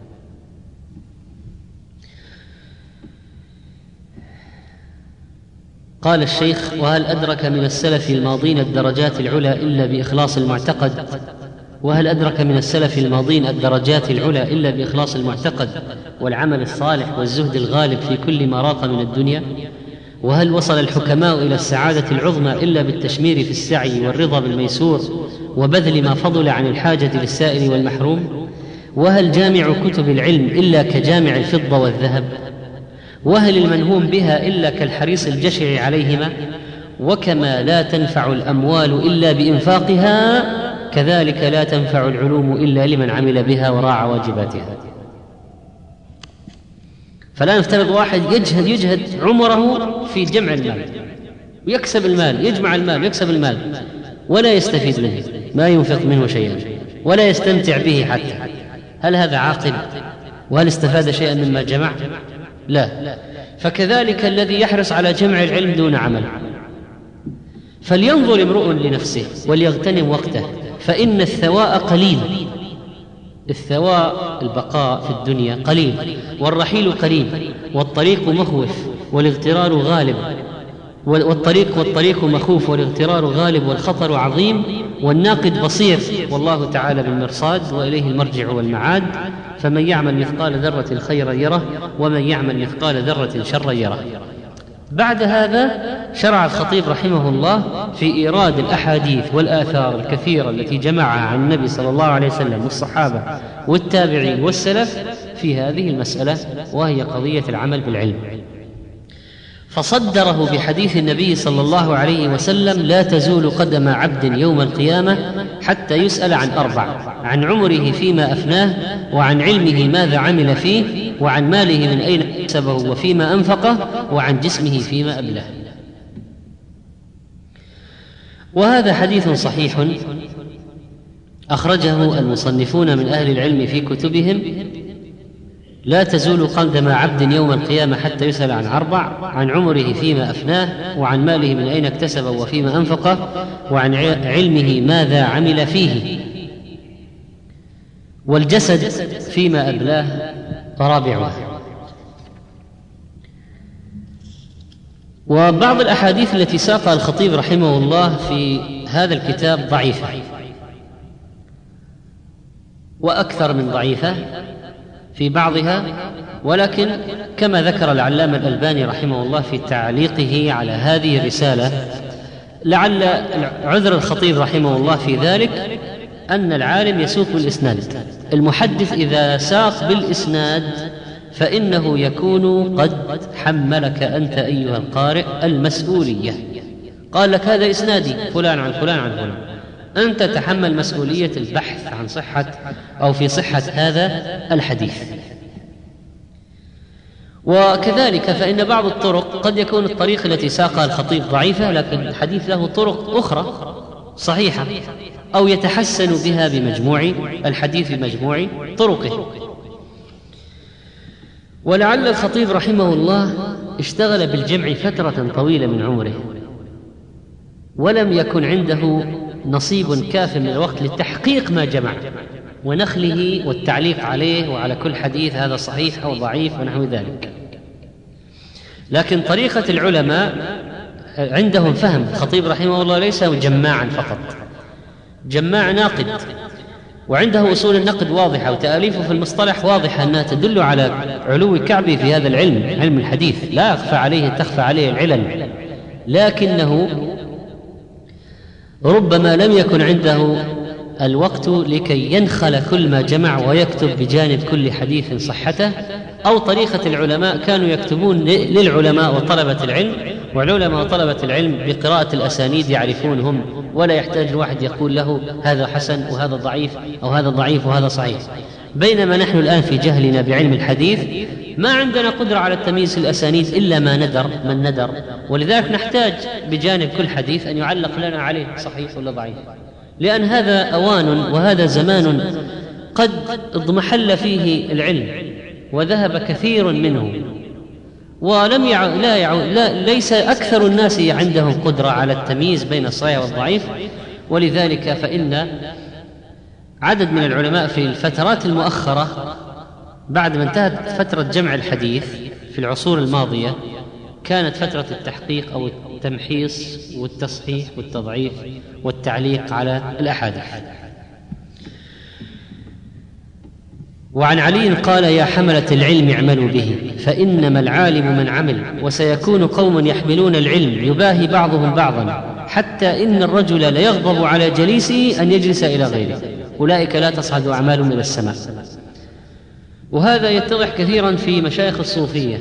قال الشيخ: وهل أدرك من السلف الماضين الدرجات العلى إلا بإخلاص المعتقد؟ وهل أدرك من السلف الماضين الدرجات العلى إلا بإخلاص المعتقد والعمل الصالح والزهد الغالب في كل ما راق من الدنيا؟ وهل وصل الحكماء إلى السعادة العظمى إلا بالتشمير في السعي والرضا بالميسور وبذل ما فضل عن الحاجة للسائل والمحروم؟ وهل جامع كتب العلم إلا كجامع الفضة والذهب؟ وهل المنهوم بها إلا كالحريص الجشع عليهما؟ وكما لا تنفع الأموال إلا بإنفاقها، كذلك لا تنفع العلوم إلا لمن عمل بها وراعى واجباتها. فلا نفترض واحد يجهد يجهد عمره في جمع المال ويكسب المال، يجمع المال ويكسب المال، ولا يستفيد منه، ما ينفق منه شيئا ولا يستمتع به حتى. هل هذا عاقل؟ وهل استفاد شيئا مما جمع؟ لا. فكذلك الذي يحرص على جمع العلم دون عمل. فلينظر امرؤ لنفسه وليغتنم وقته، فإن الثواء قليل. الثواء البقاء في الدنيا قليل، والرحيل قريب، والطريق مخوف والاغترار غالب، والطريق والطريق مخوف والاغترار غالب، والخطر عظيم، والناقد بصير، والله تعالى بالمرصاد وإليه المرجع والمعاد. فمن يعمل مثقال ذرة خيرا يره، ومن يعمل مثقال ذرة شرا يره. بعد هذا شرع الخطيب رحمه الله في إيراد الأحاديث والآثار الكثيرة التي جمعها عن النبي صلى الله عليه وسلم والصحابة والتابعين والسلف في هذه المسألة، وهي قضية العمل بالعلم. فصدره بحديث النبي صلى الله عليه وسلم: لا تزول قدم عبد يوم القيامة حتى يسأل عن أربع: عن عمره فيما أفناه، وعن علمه ماذا عمل فيه، وعن ماله من أين اكتسبه وفيما أنفقه، وعن جسمه فيما أبلاه. وهذا حديث صحيح أخرجه المصنفون من أهل العلم في كتبهم: لا تزول قدم عبد يوم القيامة حتى يسأل عن أربع: عن عمره فيما أفناه، وعن ماله من أين اكتسبه وفيما أنفقه، وعن علمه ماذا عمل فيه، والجسد فيما أبلاه رابعها. وبعض الأحاديث التي ساقها الخطيب رحمه الله في هذا الكتاب ضعيفة، وأكثر من ضعيفة في بعضها، ولكن كما ذكر العلامة الألباني رحمه الله في تعليقه على هذه الرسالة، لعل عذر الخطيب رحمه الله في ذلك أن العالم يسوق بالإسناد. المحدث إذا ساق بالإسناد فإنه يكون قد حملك أنت أيها القارئ المسؤولية. قال لك: هذا إسنادي فلان عن فلان عن فلان، أنت تحمل مسؤولية البحث عن صحة أو في صحة هذا الحديث. وكذلك فإن بعض الطرق قد يكون الطريق التي ساقها الخطيب ضعيفة، لكن الحديث له طرق أخرى صحيحة، أو يتحسن بها بمجموع الحديث بمجموع طرقه. ولعل الخطيب رحمه الله اشتغل بالجمع فترة طويلة من عمره، ولم يكن عنده نصيب كاف من الوقت لتحقيق ما جمع ونخله والتعليق عليه وعلى كل حديث هذا صحيح أو ضعيف ونحو ذلك. لكن طريقة العلماء عندهم فهم. الخطيب رحمه الله ليس جماعا فقط، جماع ناقد، وعنده أصول النقد واضحة، وتأليفه في المصطلح واضحة أنها تدل على علو كعبه في هذا العلم، علم الحديث، لا يخفى عليه تخفى عليه العلل، لكنه ربما لم يكن عنده الوقت لكي ينخل كل ما جمع ويكتب بجانب كل حديث صحته. أو طريقة العلماء كانوا يكتبون للعلماء وطلبة العلم، والعلماء وطلبة العلم بقراءة الأسانيد يعرفونهم، ولا يحتاج الواحد يقول له هذا حسن وهذا ضعيف أو هذا ضعيف وهذا صحيح. بينما نحن الآن في جهلنا بعلم الحديث ما عندنا قدرة على التمييز الأسانيد إلا ما ندر من ندر، ولذلك نحتاج بجانب كل حديث أن يعلق لنا عليه صحيح ولا ضعيف، لأن هذا أوان وهذا زمان قد اضمحل فيه العلم وذهب كثير منه، ولم يع... لا, يع... لا ليس أكثر الناس عندهم قدرة على التمييز بين الصحيح والضعيف. ولذلك فإن عدد من العلماء في الفترات المؤخرة بعد ما انتهت فترة جمع الحديث في العصور الماضية كانت فترة التحقيق أو التمحيص والتصحيح والتضعيف والتعليق على الأحاديث. وعن علي قال: يا حملة العلم اعملوا به، فإنما العالم من عمل، وسيكون قوم يحملون العلم يباهي بعضهم بعضا، حتى إن الرجل ليغضب على جليسه أن يجلس إلى غيره، أولئك لا تصعد أعمالهم إلى السماء. وهذا يتضح كثيرا في مشايخ الصوفية.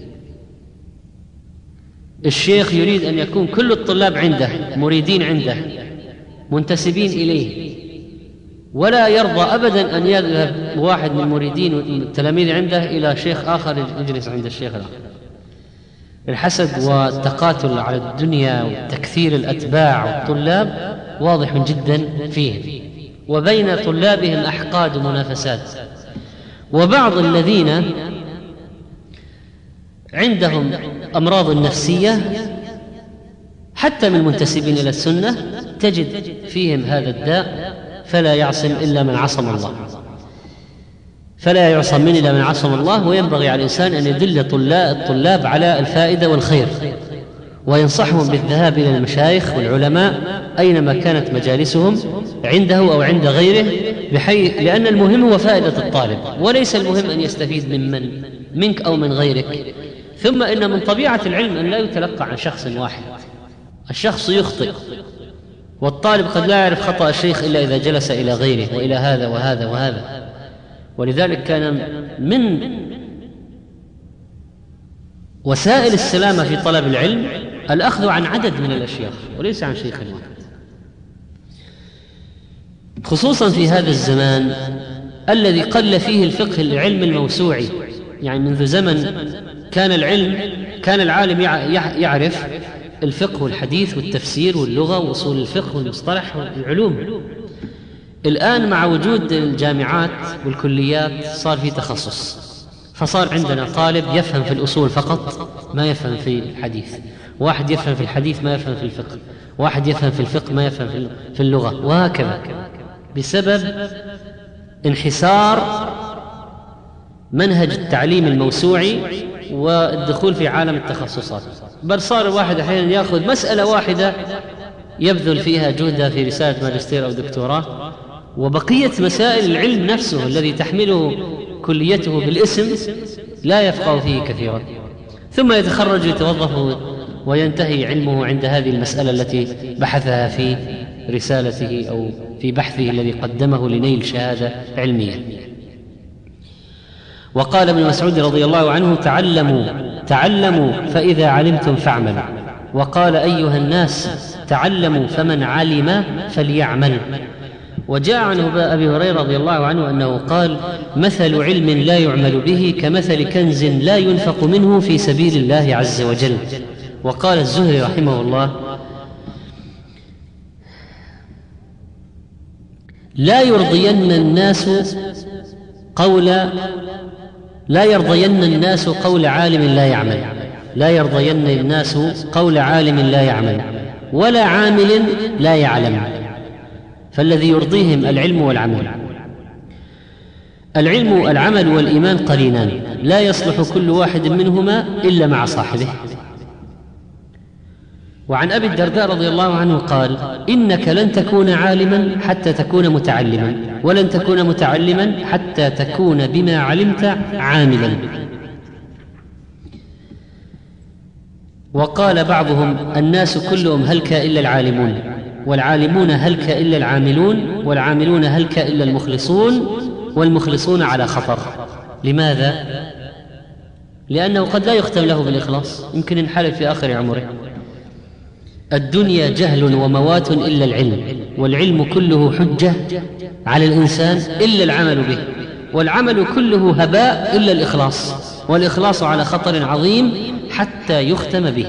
الشيخ يريد أن يكون كل الطلاب عنده مريدين عنده منتسبين إليه، ولا يرضى أبدا أن يذهب واحد من المريدين والتلاميذ عنده إلى شيخ آخر يجلس عند الشيخ الآخر. الحسد والتقاتل على الدنيا وتكثير الأتباع والطلاب واضح جدا فيه، وبين طلابهم أحقاد ومنافسات. وبعض الذين عندهم أمراض نفسية حتى من المنتسبين إلى السنة تجد فيهم هذا الداء، فلا يعصم إلا من عصم الله، فلا يعصم من إلا من عصم الله. وينبغي على الإنسان أن يدل الطلاب على الفائدة والخير، وينصحهم بالذهاب إلى المشايخ والعلماء أينما كانت مجالسهم عنده أو عند غيره، بحيث لأن المهم هو فائدة الطالب، وليس المهم أن يستفيد من من منك أو من غيرك. ثم إن من طبيعة العلم أن لا يتلقى عن شخص واحد، الشخص يخطئ، والطالب قد لا يعرف خطأ الشيخ إلا إذا جلس إلى غيره وإلى هذا وهذا وهذا. ولذلك كان من وسائل السلامة في طلب العلم الأخذ عن عدد من الأشياخ وليس عن شيخ واحد، خصوصا في هذا الزمان الذي قل فيه الفقه العلم الموسوعي. يعني منذ زمن كان العلم كان العالم يعرف الفقه والحديث والتفسير واللغة وأصول الفقه والمصطلح والعلوم. الآن مع وجود الجامعات والكليات صار في تخصص، فصار عندنا طالب يفهم في الأصول فقط ما يفهم في الحديث، واحد يفهم في الحديث ما يفهم في الفقه، واحد يفهم في الفقه ما يفهم في اللغة، وهكذا، بسبب انحسار منهج التعليم الموسوعي والدخول في عالم التخصصات. بل صار الواحد أحيانا يأخذ مسألة واحدة يبذل فيها جهدا في رسالة ماجستير أو دكتوراه، وبقية مسائل العلم نفسه الذي تحمله كليته بالاسم لا يفقه فيه كثيرا، ثم يتخرج ويتوظف وينتهي علمه عند هذه المسألة التي بحثها في رسالته أو في بحثه الذي قدمه لنيل شهادة علمية. وقال ابن مسعود رضي الله عنه: تعلموا تعلموا فإذا علمتم فاعملوا. وقال: أيها الناس تعلموا فمن علم فليعمل. وجاء عن أبي هريرة رضي الله عنه أنه قال: مثل علم لا يعمل به كمثل كنز لا ينفق منه في سبيل الله عز وجل. وقال الزهري رحمه الله: لا يرضين الناس قول لا يرضين الناس قول عالم لا يعمل لا يرضين الناس قول عالم لا يعمل ولا عامل لا يعلم، فالذي يرضيهم العلم والعمل. العلم العمل والإيمان قرينان، لا يصلح كل واحد منهما إلا مع صاحبه. وعن أبي الدرداء رضي الله عنه قال: إنك لن تكون عالما حتى تكون متعلما، ولن تكون متعلما حتى تكون بما علمت عاملا. وقال بعضهم: الناس كلهم هلك إلا العالمون، والعالمون هلك إلا العاملون، والعاملون هلك إلا المخلصون، والمخلصون على خطر. لماذا؟ لأنه قد لا يختم له بالإخلاص، يمكن ينحرف في آخر عمره. الدنيا جهل وموات إلا العلم، والعلم كله حجة على الإنسان إلا العمل به، والعمل كله هباء إلا الإخلاص، والإخلاص على خطر عظيم حتى يختم به.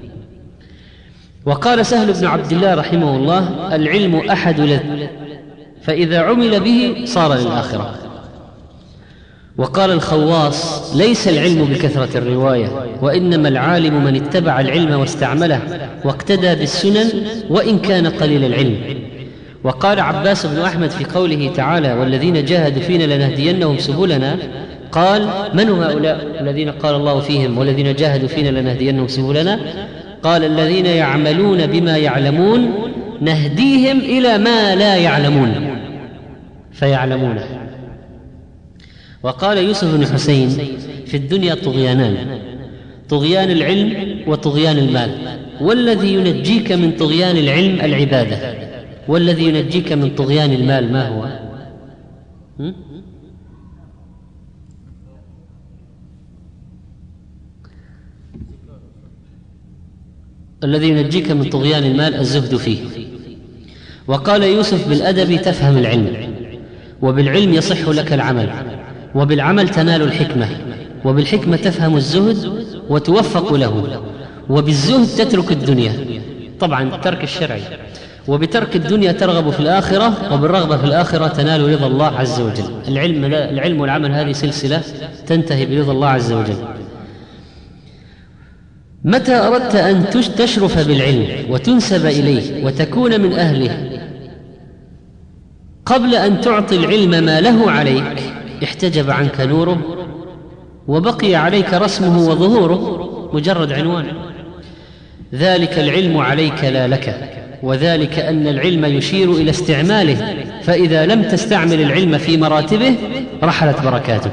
وقال سهل بن عبد الله رحمه الله: العلم أحد لذ، فإذا عمل به صار للآخرة. وقال الخواص: ليس العلم بكثرة الرواية، وإنما العالم من اتبع العلم واستعمله واقتدى بالسنن وإن كان قليل العلم. وقال عباس بن أحمد في قوله تعالى: والذين جاهدوا فينا لنهدينهم سبلنا، قال: من هم هؤلاء الذين قال الله فيهم والذين جاهدوا فينا لنهدينهم سبلنا؟ قال: الذين يعملون بما يعلمون نهديهم إلى ما لا يعلمون فيعلمونه. وقال يوسف بن حسين: في الدنيا طغيانان، طغيان العلم وطغيان المال، والذي ينجيك من طغيان العلم العبادة، والذي ينجيك من طغيان المال ما هو؟ م? الذي ينجيك من طغيان المال الزهد فيه. وقال يوسف: بالأدب تفهم العلم، وبالعلم يصح لك العمل، وبالعمل تنال الحكمة، وبالحكمة تفهم الزهد وتوفق له، وبالزهد تترك الدنيا، طبعا الترك الشرعي، وبترك الدنيا ترغب في الآخرة، وبالرغبة في الآخرة تنال رضا الله عز وجل. العلم, العلم والعمل هذه سلسلة تنتهي برضا الله عز وجل. متى أردت أن تشرف بالعلم وتنسب إليه وتكون من أهله قبل أن تعطي العلم ما له عليك احتجب عنك نوره وبقي عليك رسمه وظهوره مجرد عنوان. ذلك العلم عليك لا لك، وذلك أن العلم يشير إلى استعماله، فإذا لم تستعمل العلم في مراتبه رحلت بركاته.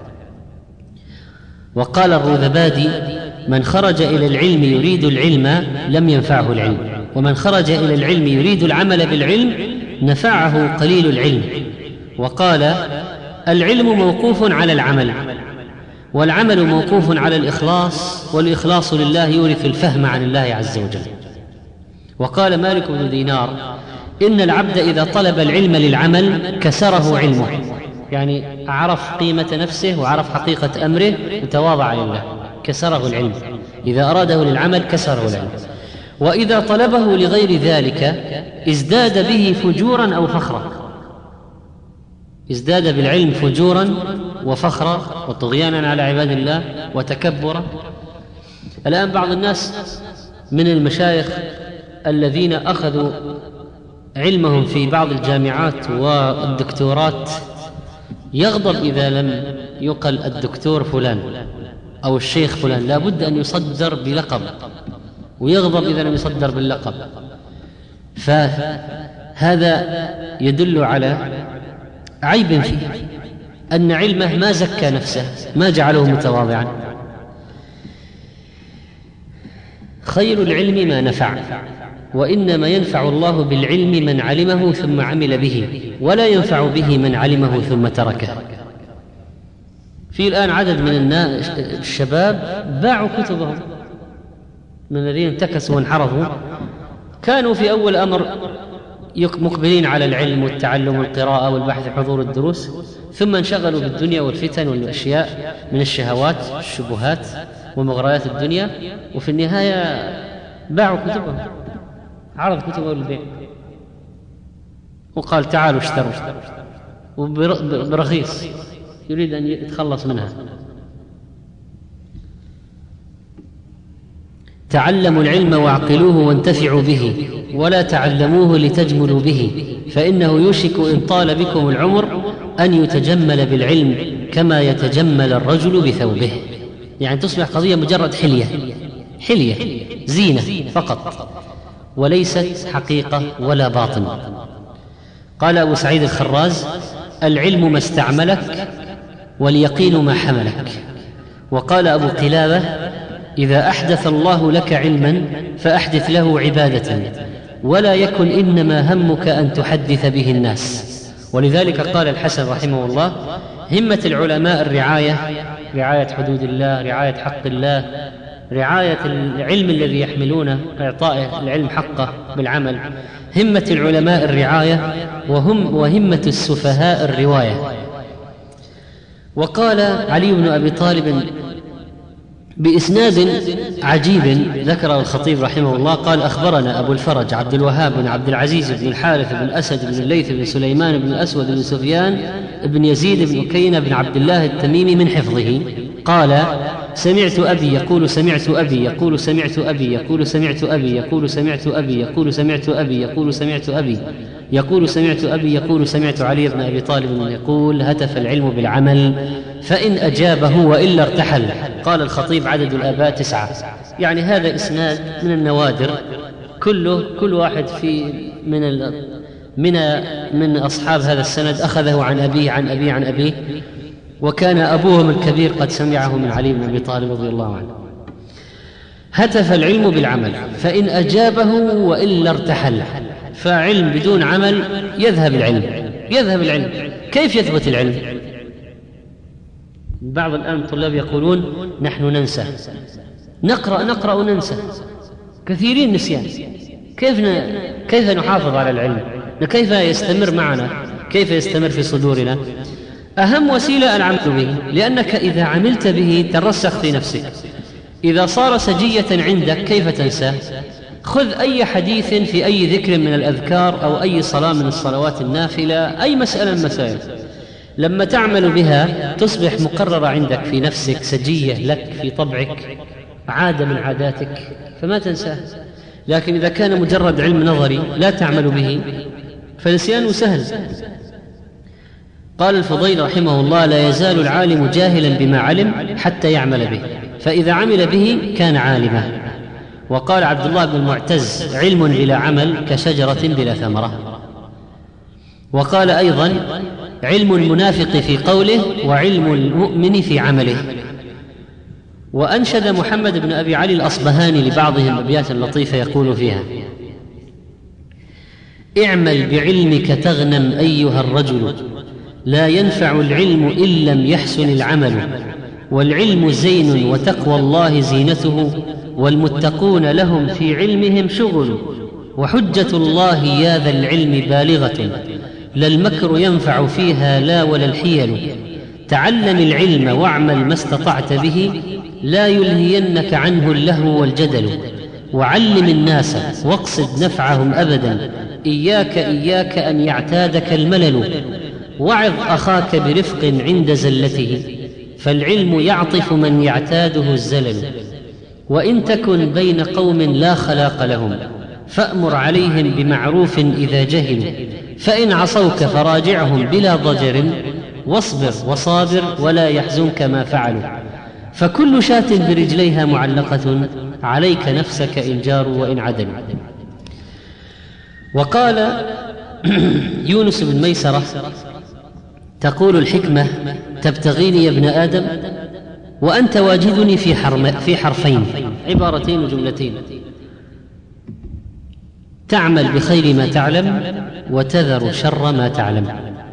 وقال الرذبادي: من خرج إلى العلم يريد العلم لم ينفعه العلم، ومن خرج إلى العلم يريد العمل بالعلم نفعه قليل العلم. وقال: العلم موقوف على العمل، والعمل موقوف على الإخلاص، والإخلاص لله يورث الفهم عن الله عز وجل. وقال مالك بن دينار: إن العبد إذا طلب العلم للعمل كسره علمه، يعني عرف قيمة نفسه وعرف حقيقة أمره وتواضع لله، كسره العلم. إذا أراده للعمل كسره العلم. وإذا طلبه لغير ذلك ازداد به فجورا أو فخرا، ازداد بالعلم فجورا وفخرا وطغيانا على عباد الله وتكبرا. الآن بعض الناس من المشايخ الذين أخذوا علمهم في بعض الجامعات والدكتورات يغضب إذا لم يقل الدكتور فلان أو الشيخ فلان، لا بد أن يصدر بلقب، ويغضب إذا لم يصدر باللقب. فهذا يدل على عيب فيه، أن علمه ما زكى نفسه، ما جعله متواضعا. خير العلم ما نفع، وإنما ينفع الله بالعلم من علمه ثم عمل به، ولا ينفع به من علمه ثم تركه. في الآن عدد من الشباب باعوا كتبهم، من الذين انتكسوا وانحرفوا، كانوا في أول أمر مقبلين على العلم والتعلم والقراءة والبحث حضور الدروس، ثم انشغلوا بالدنيا والفتن والأشياء من الشهوات والشبهات ومغريات الدنيا، وفي النهاية باعوا كتبهم، عرض كتبه للبيع وقال: تعالوا اشتروا، وبرخيص يريد أن يتخلص منها. تعلموا العلم واعقلوه وانتفعوا به، ولا تعلموه لتجملوا به، فإنه يوشك إن طال بكم العمر أن يتجمل بالعلم كما يتجمل الرجل بثوبه. يعني تصبح قضية مجرد حلية حلية زينة فقط، وليست حقيقة ولا باطن. قال أبو سعيد الخراز: العلم ما استعملك، واليقين ما حملك. وقال أبو قلابة: إذا أحدث الله لك علما فأحدث له عبادة، ولا يكن إنما همك أن تحدث به الناس. ولذلك قال الحسن رحمه الله: همة العلماء الرعاية، رعاية حدود الله، رعاية حق الله، رعاية العلم الذي يحملونه، إعطاء العلم حقه بالعمل. همة العلماء الرعاية، وهم وهمة السفهاء الرواية. وقال علي بن أبي طالب بإسناد عجيب ذكر الخطيب رحمه الله، قال: أخبرنا أبو الفرج عبد الوهاب بن عبد العزيز بن الحارث بن أسد بن الليث بن سليمان بن الأسود بن سفيان بن يزيد بن أكينة بن عبد الله التميمي من حفظه قال: سمعت أبي يقول سمعت أبي يقول سمعت أبي يقول سمعت أبي يقول سمعت أبي يقول سمعت أبي يقول سمعت أبي يقول سمعت أبي يقول سمعت علي بن أبي طالب يقول: هتف العلم بالعمل، فإن أجابه وإلا ارتحل. قال الخطيب: عدد الآباء تسعة. يعني هذا إسناد من النوادر، كله كل واحد في من ال من من أصحاب هذا السند أخذه عن أبيه عن أبيه عن أبيه، وكان أبوهم الكبير قد سمعه من علي بن أبي طالب رضي الله عنه. هتف العلم بالعمل، فإن أجابه وإلا ارتحل. فعلم بدون عمل يذهب العلم، يذهب العلم. كيف يثبت العلم؟ بعض الآن الطلاب يقولون: نحن ننسى، نقرأ نقرأ وننسى، كثيرين نسيان. كيف ن... كيف نحافظ على العلم؟ كيف يستمر معنا؟ كيف يستمر في صدورنا؟ أهم وسيلة العمل به، لأنك إذا عملت به ترسخ في نفسك. إذا صار سجية عندك كيف تنسى؟ خذ أي حديث في أي ذكر من الأذكار أو أي صلاة من الصلوات النافلة، أي مسألة من المسائل، لما تعمل بها تصبح مقررة عندك في نفسك، سجية لك في طبعك، عادة من عاداتك فما تنساه، لكن إذا كان مجرد علم نظري لا تعمل به فنسيانه سهل. قال الفضيل رحمه الله: لا يزال العالم جاهلا بما علم حتى يعمل به، فإذا عمل به كان عالما. وقال عبد الله بن المعتز: علم بلا عمل كشجرة بلا ثمرة. وقال أيضا: علم المنافق في قوله وعلم المؤمن في عمله. وأنشد محمد بن أبي علي الأصبهاني لبعضهم أبيات لطيفة يقول فيها: اعمل بعلمك تغنم أيها الرجل، لا ينفع العلم إن لم يحسن العمل، والعلم زين وتقوى الله زينته، والمتقون لهم في علمهم شغل، وحجة الله يا ذا العلم بالغة، لا المكر ينفع فيها لا ولا الحيل، تعلم العلم واعمل ما استطعت به، لا يلهينك عنه اللهو والجدل، وعلم الناس واقصد نفعهم أبدا، إياك إياك أن يعتادك الملل، وعظ أخاك برفق عند زلته، فالعلم يعطف من يعتاده الزلل، وإن تكن بين قوم لا خلاق لهم فأمر عليهم بمعروف إذا جهلوا، فإن عصوك فراجعهم بلا ضجر، واصبر وصابر ولا يحزنك ما فعلوا، فكل شاة برجليها معلقة، عليك نفسك إن جاروا وإن عدلوا. وقال يونس بن ميسرة: تقول الحكمة تبتغيني يا ابن آدم وأنت واجدني في, في حرفين، عبارتين وجملتين: تعمل بخير ما تعلم وتذر شر ما تعلم.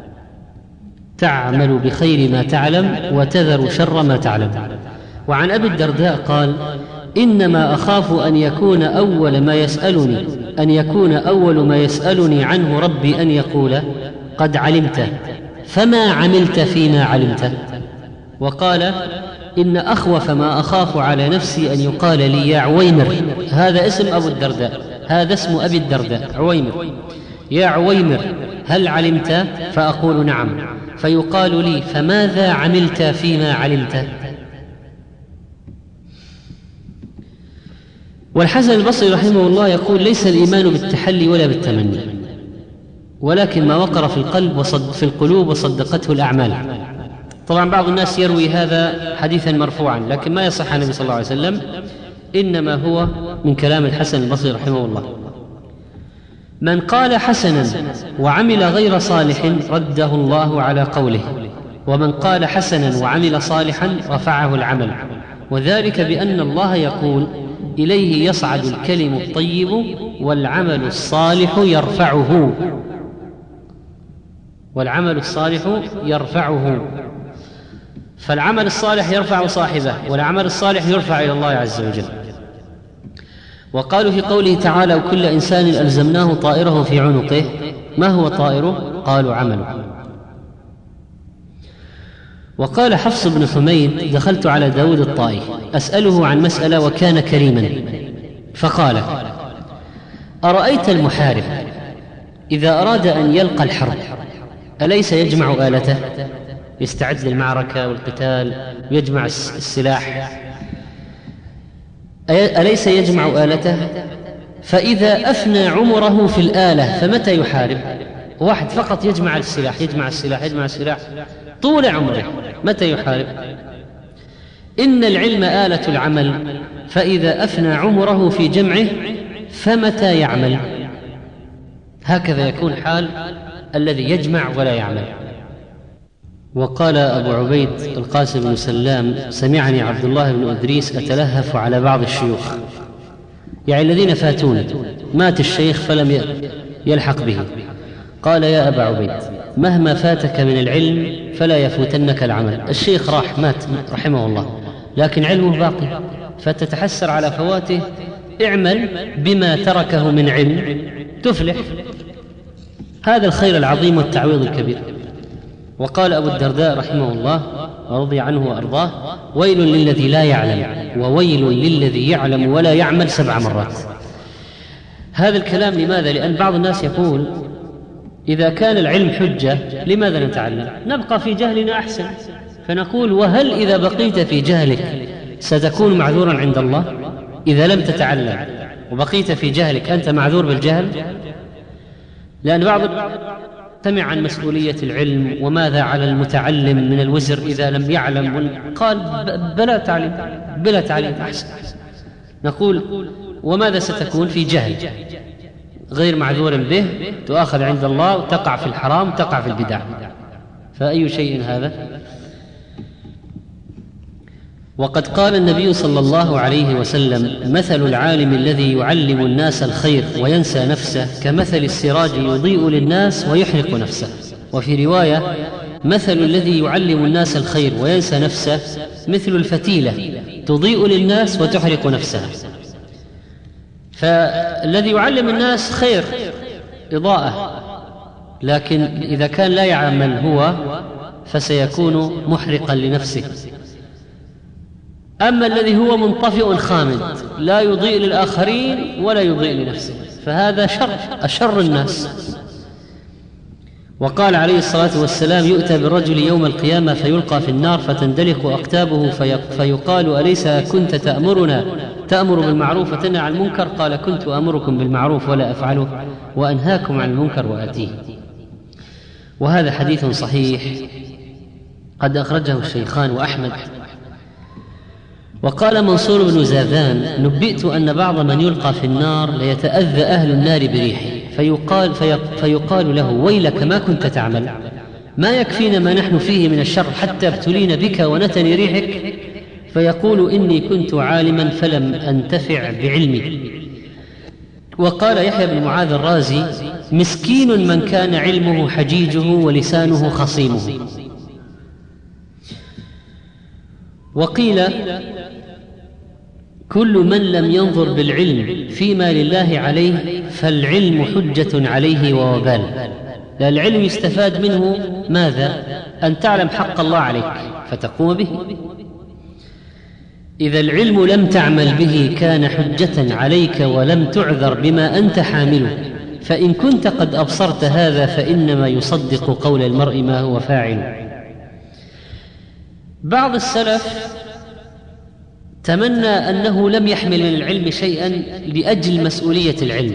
تعمل بخير ما تعلم وتذر شر ما تعلم. وعن أبي الدرداء قال: إنما أخاف أن يكون أول ما يسألني أن يكون أول ما يسألني عنه ربي أن يقول قد علمت فما عملت فيما علمت. وقال: إن أخوف ما أخاف على نفسي أن يقال لي يا عويمر، هذا اسم أبو الدرداء، هذا اسم أبي الدرداء عويمر، يا عويمر هل علمت؟ فأقول نعم، فيقال لي فماذا عملت فيما علمت؟ والحسن البصري رحمه الله يقول: ليس الإيمان بالتحلي ولا بالتمني، ولكن ما وقر في القلب وصد في القلوب وصدقته الأعمال. طبعا بعض الناس يروي هذا حديثا مرفوعا، لكن ما يصح عن النبي صلى الله عليه وسلم، إنما هو من كلام الحسن البصري رحمه الله. من قال حسنا وعمل غير صالح رده الله على قوله، ومن قال حسنا وعمل صالحا رفعه العمل، وذلك بأن الله يقول: إليه يصعد الكلم الطيب والعمل الصالح يرفعه، والعمل الصالح يرفعه، فالعمل الصالح يرفع صاحبه، والعمل الصالح يرفع إلى الله عز وجل. وقالوا في قوله تعالى: وكل إنسان ألزمناه طائره في عنقه، ما هو طائره؟ قالوا عمله. وقال حفص بن حميد: دخلت على داود الطائي أسأله عن مسألة وكان كريما، فقال: أرأيت المحارب إذا أراد أن يلقى الحرب أليس يجمع آلته؟ يستعد للمعركة والقتال ويجمع السلاح، أليس يجمع آلته؟ فإذا أفنى عمره في الآلة فمتى يحارب؟ واحد فقط يجمع السلاح يجمع السلاح يجمع السلاح طول عمره، متى يحارب؟ إن العلم آلة العمل، فإذا أفنى عمره في جمعه فمتى يعمل؟ هكذا يكون حال الذي يجمع ولا يعمل. وقال أبو عبيد القاسم بن سلام: سمعني عبد الله بن أدريس أتلهف على بعض الشيوخ، يعني الذين فاتوني، مات الشيخ فلم يلحق به، قال: يا أبا عبيد، مهما فاتك من العلم فلا يفوتنك العمل. الشيخ راح مات رحمه الله، لكن علمه باقي، فتتحسر على فواته. اعمل بما تركه من علم تفلح، هذا الخير العظيم والتعويض الكبير. وقال أبو الدرداء رحمه الله ورضي عنه وأرضاه: ويل للذي لا يعلم وويل للذي يعلم ولا يعمل سبع مرات. هذا الكلام لماذا؟ لأن بعض الناس يقول: إذا كان العلم حجة لماذا نتعلم؟ نبقى في جهلنا أحسن. فنقول: وهل إذا بقيت في جهلك ستكون معذورا عند الله إذا لم تتعلم وبقيت في جهلك، أنت معذور بالجهل. لأن بعض سمع عن مسؤولية العلم وماذا على المتعلم من الوزر إذا لم يعلم، قال بلا تعليم بلا تعليم أحسن. نقول وماذا ستكون؟ في جهل غير معذور به، تؤاخذ عند الله وتقع في الحرام، تقع في البدع، فأي شيء هذا؟ وقد قال النبي صلى الله عليه وسلم: مثل العالم الذي يعلم الناس الخير وينسى نفسه كمثل السراج يضيء للناس ويحرق نفسه. وفي رواية: مثل الذي يعلم الناس الخير وينسى نفسه مثل الفتيلة تضيء للناس وتحرق نفسها. فالذي يعلم الناس خير، إضاءة، لكن إذا كان لا يعمل هو فسيكون محرقا لنفسه. أما الذي هو منطفئ خامد لا يضيء للآخرين ولا يضيء لنفسه فهذا شر، أشر الناس. وقال عليه الصلاة والسلام: يؤتى بالرجل يوم القيامة فيلقى في النار فتندلق أكتابه فيقال: أليس كنت تأمرنا تأمر بالمعروف وتنهى عن المنكر؟ قال: كنت أمركم بالمعروف ولا أفعله وأنهاكم عن المنكر وآتيه. وهذا حديث صحيح قد أخرجه الشيخان وأحمد. وقال منصور بن زاذان: نبئت أن بعض من يلقى في النار ليتأذى أهل النار بريحه فيقال, فيقال له: ويلك ما كنت تعمل، ما يكفينا ما نحن فيه من الشر حتى ابتلينا بك ونتني ريحك. فيقول: إني كنت عالما فلم أنتفع بعلمي. وقال يحيى بن معاذ الرازي: مسكين من كان علمه حجيجه ولسانه خصيمه. وقيل: كل من لم ينظر بالعلم فيما لله عليه فالعلم حجة عليه ووبال. لا، العلم يستفاد منه ماذا؟ أن تعلم حق الله عليك فتقوم به. إذا العلم لم تعمل به كان حجة عليك ولم تعذر بما أنت حامله. فإن كنت قد أبصرت هذا فإنما يصدق قول المرء ما هو فاعل. بعض السلف تمنى أنه لم يحمل من العلم شيئا لأجل مسؤولية العلم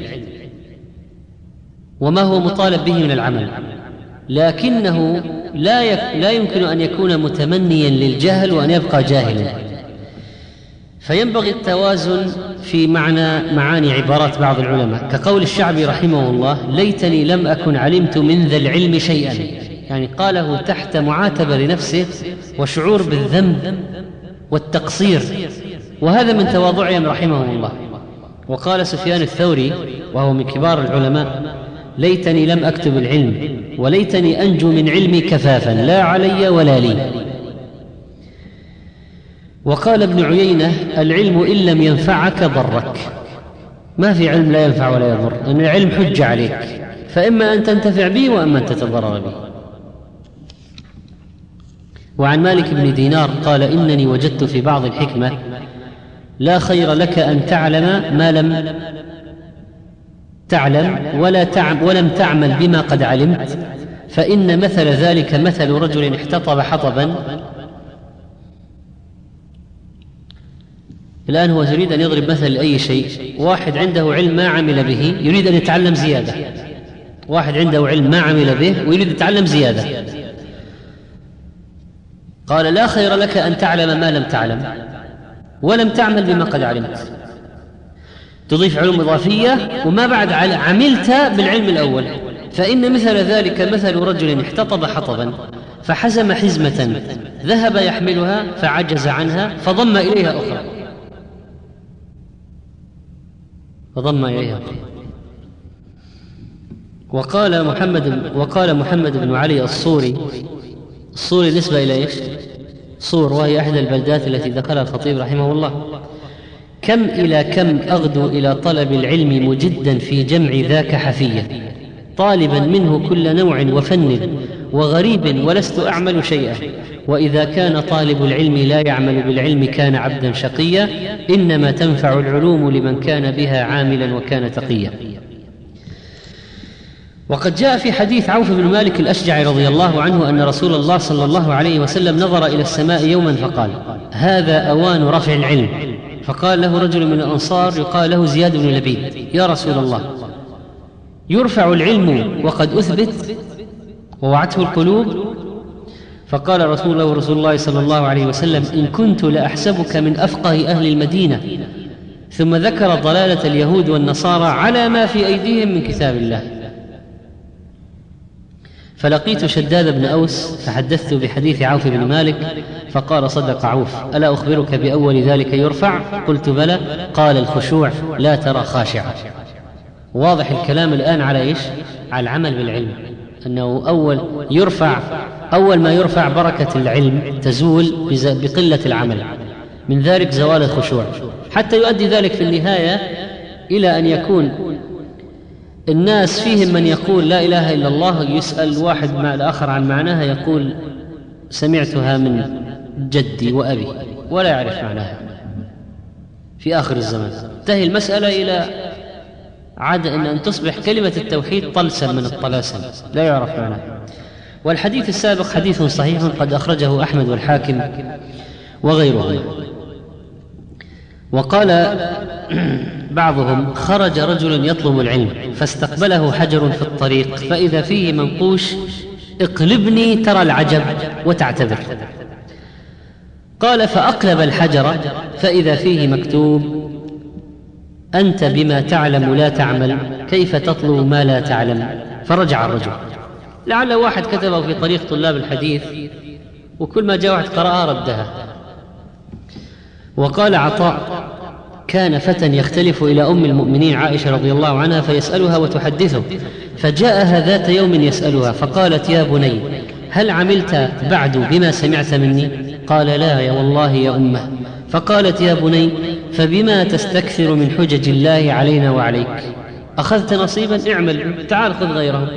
وما هو مطالب به من العمل، لكنه لا لا يمكن أن يكون متمنيا للجهل وأن يبقى جاهلا. فينبغي التوازن في معنى معاني عبارات بعض العلماء، كقول الشعبي رحمه الله: ليتني لم أكن علمت من ذا العلم شيئا، يعني قاله تحت معاتبة لنفسه وشعور بالذنب والتقصير، وهذا من تواضعهم رحمه الله. وقال سفيان الثوري وهو من كبار العلماء: ليتني لم أكتب العلم وليتني أنجو من علمي كفافا لا علي ولا لي. وقال ابن عيينة: العلم إن لم ينفعك ضرك. ما في علم لا ينفع ولا يضر، أن العلم حجة عليك، فإما أن تنتفع به وإما أن تتضرر به. وعن مالك بن دينار قال: إنني وجدت في بعض الحكمة: لا خير لك أن تعلم ما لم تعلم ولا تعم ولم تعمل بما قد علمت، فإن مثل ذلك مثل رجل احتطب حطبا. الآن هو يريد أن يضرب مثل لأي شيء. واحد عنده علم ما عمل به يريد أن يتعلم زيادة، واحد عنده علم ما عمل به ويريد يتعلم زيادة. قال: لا خير لك أن تعلم ما لم تعلم ولم تعمل بما قد علمت. تضيف علوم إضافية وما بعد عملت بالعلم الأول، فإن مثل ذلك مثل رجل احتطب حطبا فحزم حزمة ذهب يحملها فعجز عنها فضم إليها أخرى فضم إليها أخرى. وقال محمد وقال محمد بن علي الصوري، الصوري نسبة إلى إيش؟ صور، وهي أحد البلدات التي ذكرها الخطيب رحمه الله: كم إلى كم أغدو إلى طلب العلم مجدا في جمع ذاك حفية، طالبا منه كل نوع وفن وغريب ولست أعمل شيئا. وإذا كان طالب العلم لا يعمل بالعلم كان عبدا شقيا، إنما تنفع العلوم لمن كان بها عاملا وكان تقيا. وقد جاء في حديث عوف بن مالك الأشجعي رضي الله عنه أن رسول الله صلى الله عليه وسلم نظر إلى السماء يوما فقال: هذا أوان رفع العلم. فقال له رجل من الأنصار يقال له زياد بن لبيد: يا رسول الله، يرفع العلم وقد أثبت ووعته القلوب؟ فقال رسول الله رسول الله صلى الله عليه وسلم: إن كنت لأحسبك من أفقه أهل المدينة. ثم ذكر ضلالة اليهود والنصارى على ما في أيديهم من كتاب الله. فلقيت شداد بن أوس فحدثت بحديث عوف بن مالك فقال: صدق عوف، ألا أخبرك بأول ذلك يرفع؟ قلت: بلى. قال: الخشوع، لا ترى خاشعا. واضح الكلام الآن على إيش؟ على العمل بالعلم، أنه أول يرفع أول ما يرفع بركة العلم تزول بقلة العمل، من ذلك زوال الخشوع، حتى يؤدي ذلك في النهاية إلى أن يكون الناس فيهم من يقول لا إله إلا الله، يسأل واحد مع الآخر عن معناها يقول: سمعتها من جدي وأبي، ولا يعرف معناها. في آخر الزمان تنتهي المسألة إلى عاد أن, أن تصبح كلمة التوحيد طلسم من الطلاسم لا يعرف معناها. والحديث السابق حديث صحيح قد أخرجه أحمد والحاكم وغيرهم. وقال بعضهم: خرج رجل يطلب العلم فاستقبله حجر في الطريق فإذا فيه منقوش: اقلبني ترى العجب وتعتبر. قال: فأقلب الحجر فإذا فيه مكتوب: أنت بما تعلم لا تعمل، كيف تطلب ما لا تعلم؟ فرجع الرجل. لعل واحد كتبه في طريق طلاب الحديث، وكل ما جاء واحد قرأها ردها. وقال عطاء: كان فتى يختلف إلى أم المؤمنين عائشة رضي الله عنها فيسألها وتحدثه، فجاءها ذات يوم يسألها فقالت: يا بني، هل عملت بعد بما سمعت مني؟ قال: لا يا والله يا أمه. فقالت: يا بني، فبما تستكثر من حجج الله علينا وعليك؟ أخذت نصيبا، اعمل، تعال خذ غيره.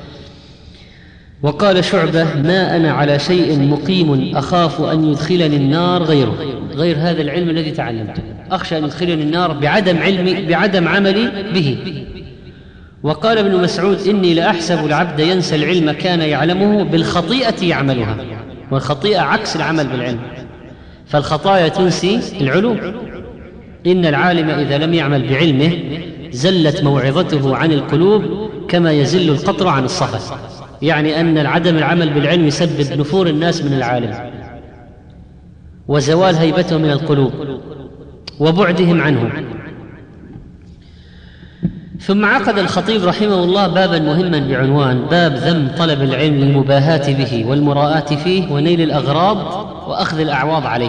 وقال شعبة: ما أنا على شيء مقيم أخاف أن يدخلني النار غيره، غير هذا العلم الذي تعلمته، أخشى أن يدخلني النار بعدم علمي بعدم عملي به. وقال ابن مسعود: إني لأحسب العبد ينسى العلم كان يعلمه بالخطيئة يعملها، والخطيئة عكس العمل بالعلم، فالخطايا تنسي العلوم. إن العالم إذا لم يعمل بعلمه زلت موعظته عن القلوب كما يزل القطر عن الصفا، يعني أن عدم العمل بالعلم يسبب نفور الناس من العالم وزوال هيبتهم من القلوب وبعدهم عنه. ثم عقد الخطيب رحمه الله بابا مهما بعنوان: باب ذم طلب العلم للمباهاة به والمراءة فيه ونيل الأغراض وأخذ الأعواض عليه،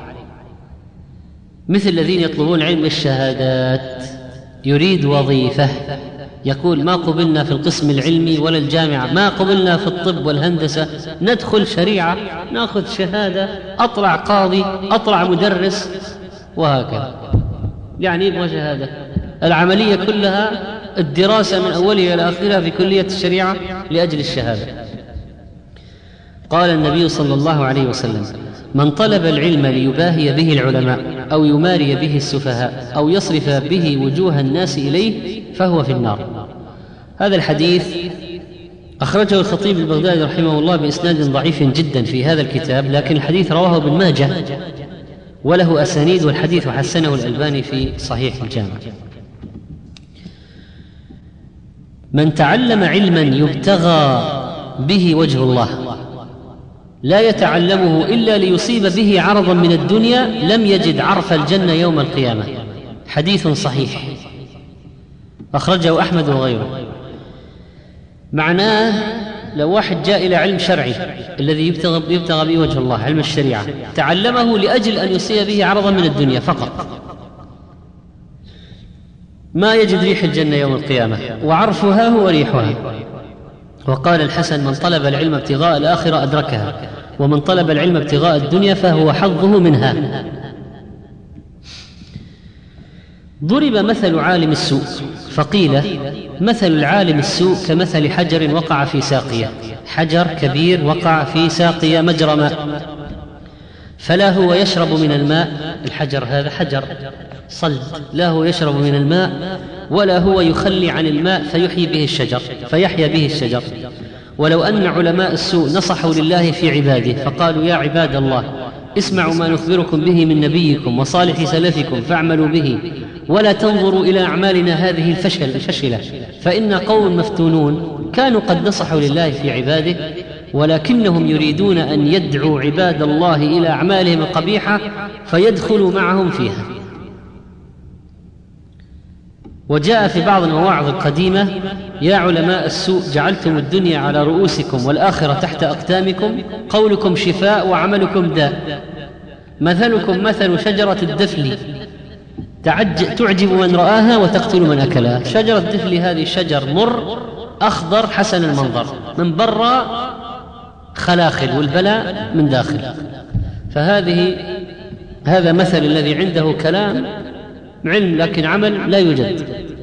مثل الذين يطلبون علم الشهادات، يريد وظيفة، يقول: ما قبلنا في القسم العلمي ولا الجامعة، ما قبلنا في الطب والهندسة، ندخل شريعة، نأخذ شهادة، أطلع قاضي، أطلع مدرس، وهكذا. يعني يبغى شهادة. العملية كلها الدراسة من أولها إلى آخرها في كلية الشريعة لأجل الشهادة. قال النبي صلى الله عليه وسلم: من طلب العلم ليباهي به العلماء أو يماري به السفهاء أو يصرف به وجوه الناس إليه فهو في النار. هذا الحديث أخرجه الخطيب البغدادي رحمه الله بإسناد ضعيف جدا في هذا الكتاب، لكن الحديث رواه ابن ماجه وله أسانيد، والحديث حسنه الألباني في صحيح الجامع. من تعلم علما يبتغى به وجه الله لا يتعلمه إلا ليصيب به عرضا من الدنيا لم يجد عرف الجنة يوم القيامة. حديث صحيح أخرجه أحمد وغيره. معناه لو واحد جاء إلى علم شرعي الذي يبتغى, يبتغى به وجه الله، علم الشريعة، تعلمه لأجل أن يصيب به عرضا من الدنيا فقط، ما يجد ريح الجنة يوم القيامة، وعرفها هو ريحها. وقال الحسن: من طلب العلم ابتغاء الآخرة أدركها، ومن طلب العلم ابتغاء الدنيا فهو حظه منها. ضرب مثل عالم السوء فقيل: مثل العالم السوء كمثل حجر وقع في ساقية، حجر كبير وقع في ساقية مجرى ماء، فلا هو يشرب من الماء، الحجر هذا حجر صلد، لا هو يشرب من الماء ولا هو يخلي عن الماء فيحيي به الشجر فيحيا به الشجر. ولو أن علماء السوء نصحوا لله في عباده فقالوا يا عباد الله اسمعوا ما نخبركم به من نبيكم وصالح سلفكم فاعملوا به ولا تنظروا إلى أعمالنا هذه الفشل الفشلة فإن قوم مفتونون، كانوا قد نصحوا لله في عباده ولكنهم يريدون أن يدعوا عباد الله إلى أعمالهم القبيحة فيدخلوا معهم فيها. وجاء في بعض المواعظ القديمة يا علماء السوء جعلتم الدنيا على رؤوسكم والآخرة تحت أقدامكم، قولكم شفاء وعملكم داء، مثلكم مثل شجرة الدفل تعجب من رآها وتقتل من أكلها. شجرة الدفل هذه شجر مر أخضر حسن المنظر، من برا خلاخل والبلاء من داخل. فهذه هذا مثل الذي عنده كلام علم لكن عمل لا يوجد.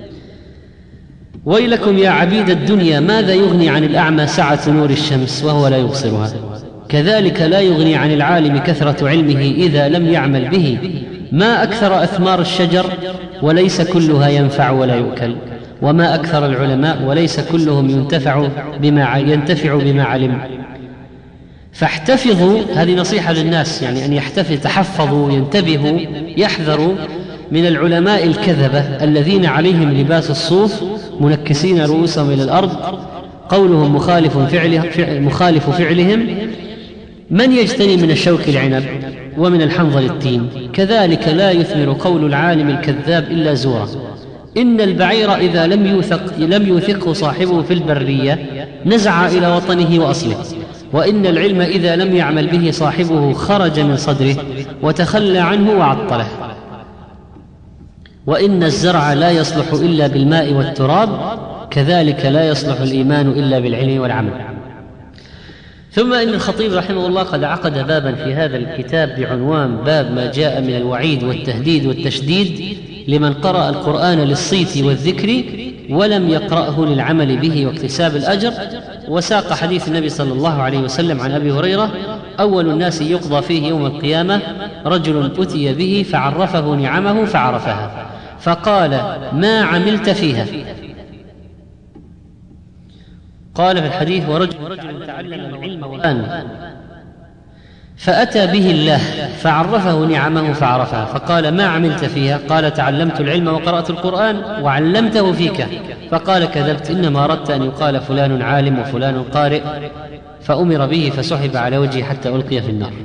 ويلكم يا عبيد الدنيا ماذا يغني عن الأعمى سعة نور الشمس وهو لا يبصرها، كذلك لا يغني عن العالم كثرة علمه إذا لم يعمل به. ما أكثر أثمار الشجر وليس كلها ينفع ولا يؤكل، وما أكثر العلماء وليس كلهم ينتفع بما ينتفع بما علم. فاحتفظوا، هذه نصيحة للناس، يعني أن يحتفظ تحفظوا ينتبهوا يحذروا من العلماء الكذبة الذين عليهم لباس الصوف منكسين رؤوسهم إلى الأرض، قولهم مخالف فعله مخالف فعلهم. من يجتني من الشوك العنب ومن الحنظل التين، كذلك لا يثمر قول العالم الكذاب إلا زورا. إن البعير إذا لم يوثق لم يوثقه صاحبه في البرية نزع إلى وطنه وأصله، وإن العلم إذا لم يعمل به صاحبه خرج من صدره وتخلى عنه وعطله. وإن الزرع لا يصلح إلا بالماء والتراب، كذلك لا يصلح الإيمان إلا بالعلم والعمل. ثم إن الخطيب رحمه الله قد عقد بابا في هذا الكتاب بعنوان باب ما جاء من الوعيد والتهديد والتشديد لمن قرأ القرآن للصيت والذكر ولم يقرأه للعمل به واكتساب الأجر. وساق حديث النبي صلى الله عليه وسلم عن أبي هريرة: أول الناس يقضى فيه يوم القيامة رجل أتي به فعرفه نعمه فعرفها فقال ما عملت فيها؟ قال في الحديث: ورجل تعلم العلم والآن فأتى به الله فعرفه نعمه فعرفها فقال ما عملت فيها؟ قال تعلمت العلم وقرأت القرآن وعلمته فيك. فقال كذبت، إنما أردت أن يقال فلان عالم وفلان قارئ، فأمر به فسحب على وجهه حتى ألقي في النار.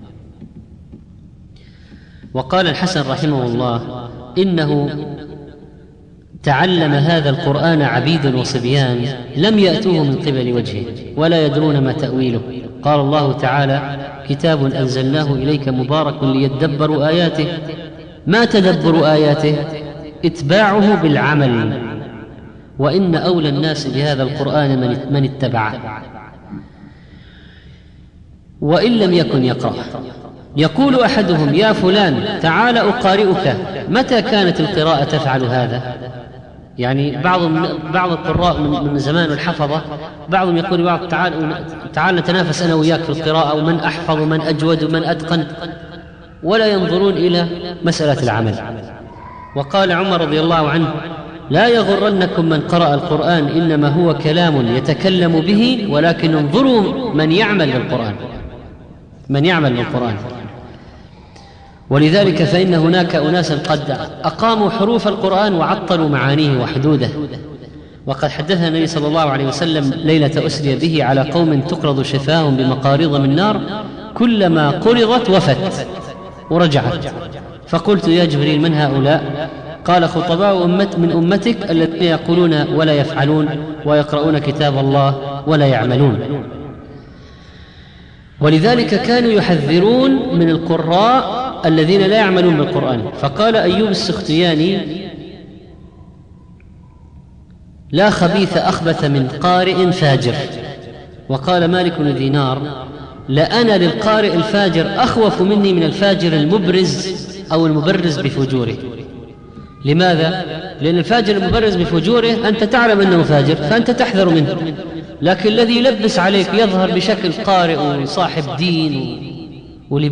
وقال الحسن رحمه الله: إنه تعلم هذا القرآن عبيد وصبيان لم يأتوه من قبل وجهه ولا يدرون ما تأويله. قال الله تعالى: كتاب أنزلناه إليك مبارك ليدبروا آياته. ما تدبر آياته؟ اتباعه بالعمل. وإن أولى الناس بهذا القرآن من اتبعه وإن لم يكن يقرأ. يقول أحدهم: يا فلان تعال أقارئك. متى كانت القراءة تفعل هذا؟ يعني بعض بعض القراء من زمان الحفظة بعضهم يقول بعض: تعال تعال نتنافس أنا وياك في القراءة ومن أحفظ ومن أجود ومن أتقن، ولا ينظرون إلى مسألة العمل. وقال عمر رضي الله عنه: لا يغرنكم من قرأ القرآن، إنما هو كلام يتكلم به، ولكن انظروا من يعمل بالقرآن من يعمل بالقرآن. ولذلك فإن هناك أناسا قد أقاموا حروف القرآن وعطلوا معانيه وحدوده. وقد حدثنا النبي صلى الله عليه وسلم ليلة أسري به على قوم تقرض شفاهم بمقارض من نار، كلما قرضت وفت ورجعت. فقلت: يا جبريل من هؤلاء؟ قال: خطباء أمت من أمتك الذين يقولون ولا يفعلون ويقرؤون كتاب الله ولا يعملون. ولذلك كانوا يحذرون من القراء الذين لا يعملون بالقرآن. فقال أيوب السختياني: لا خبيث أخبث من قارئ فاجر. وقال مالك بن دينار: لأنا للقارئ الفاجر أخوف مني من الفاجر المبرز أو المبرز بفجوره. لماذا؟ لأن الفاجر المبرز بفجوره أنت تعلم أنه فاجر فأنت تحذر منه، لكن الذي يلبس عليك يظهر بشكل قارئ وصاحب دين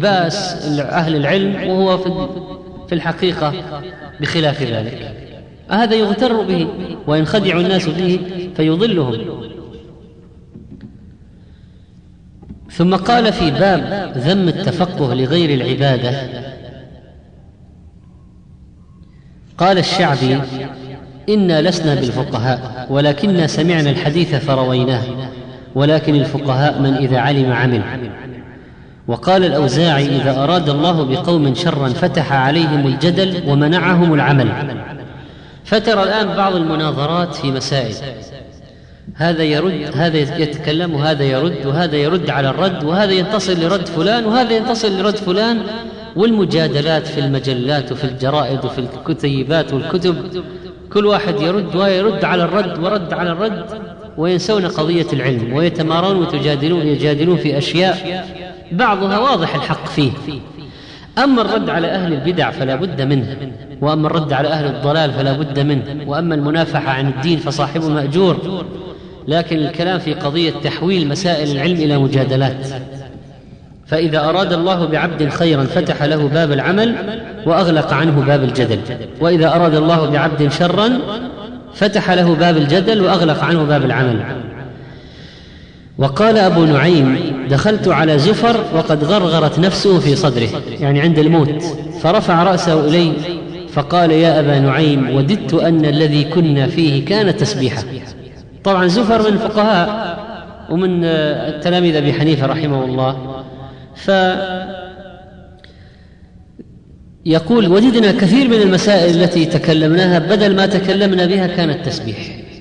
ولباس أهل العلم وهو في الحقيقة بخلاف ذلك. هذا يغتر به وينخدع الناس به فيضلهم. ثم قال في باب ذم التفقه لغير العبادة، قال الشعبي: إنا لسنا بالفقهاء ولكننا سمعنا الحديث فرويناه، ولكن الفقهاء من إذا علم عمل. وقال الأوزاعي: إذا أراد الله بقوم شرا فتح عليهم الجدل ومنعهم العمل. فترى الآن بعض المناظرات في مسائل، هذا يرد، هذا يتكلم، وهذا يرد، وهذا يرد على الرد، وهذا ينتصر لرد فلان، وهذا ينتصر لرد فلان، والمجادلات في المجلات وفي الجرائد وفي الكتيبات والكتب، كل واحد يرد ويرد على الرد ورد على الرد، وينسون قضية العلم ويتمارون ويتجادلون يجادلون في أشياء بعضها واضح الحق فيه. أما الرد على أهل البدع فلا بد منه، وأما الرد على أهل الضلال فلا بد منه، وأما المنافحة عن الدين فصاحبه مأجور. لكن الكلام في قضية تحويل مسائل العلم إلى مجادلات. فإذا أراد الله بعبد خيرا فتح له باب العمل وأغلق عنه باب الجدل، وإذا أراد الله بعبد شرا فتح له باب الجدل وأغلق عنه باب العمل. وقال أبو نعيم: دخلت على زفر وقد غرغرت نفسه في صدره، يعني عند الموت، فرفع رأسه إلي فقال: يا أبا نعيم، وددت أن الذي كنا فيه كان تسبيحا. طبعا زفر من الفقهاء ومن التلاميذ أبي حنيفة رحمه الله، فيقول: وجدنا كثير من المسائل التي تكلمناها بدل ما تكلمنا بها كانت تسبيح.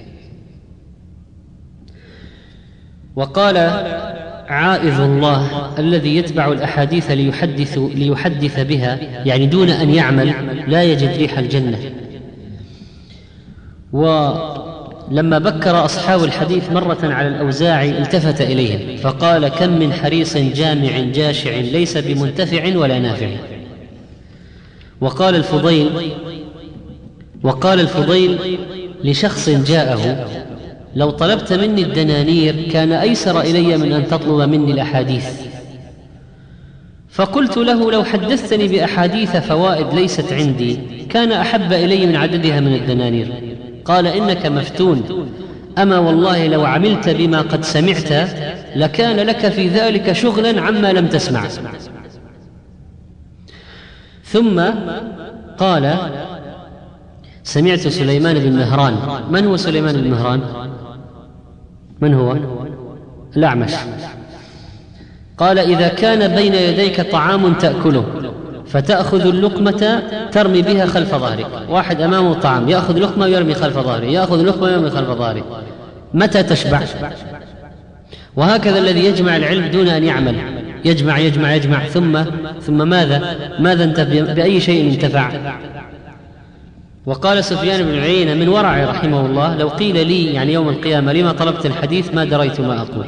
وقال عائذ الله الذي يتبع الأحاديث ليحدث, ليحدث بها، يعني دون أن يعمل، لا يجد ريح الجنة. ولما بكر أصحاب الحديث مرة على الأوزاعي التفت إليهم فقال: كم من حريص جامع جاشع ليس بمنتفع ولا نافع. وقال الفضيل وقال الفضيل لشخص جاءه: لو طلبت مني الدنانير كان أيسر إلي من أن تطلب مني الأحاديث. فقلت له: لو حدثتني بأحاديث فوائد ليست عندي كان أحب إلي من عددها من الدنانير. قال: إنك مفتون، أما والله لو عملت بما قد سمعت لكان لك في ذلك شغلا عما لم تسمع. ثم قال: سمعت سليمان بن مهران. من هو سليمان بن مهران؟ من هو؟ الأعمش. قال: إذا كان بين يديك طعام تأكله فتأخذ اللقمة ترمي بها خلف ظهرك، واحد أمامه طعام يأخذ لقمة ويرمي خلف ظهره، يأخذ لقمة ويرمي خلف ظهره، متى تشبع؟ وهكذا الذي يجمع العلم دون أن يعمل، يجمع يجمع يجمع ثم ثم ماذا؟ ماذا انتفع؟ بأي شيء انتفع؟ وقال سفيان بن عيينة من ورعه رحمه الله: لو قيل لي يعني يوم القيامة لما طلبت الحديث ما دريت ما أقول.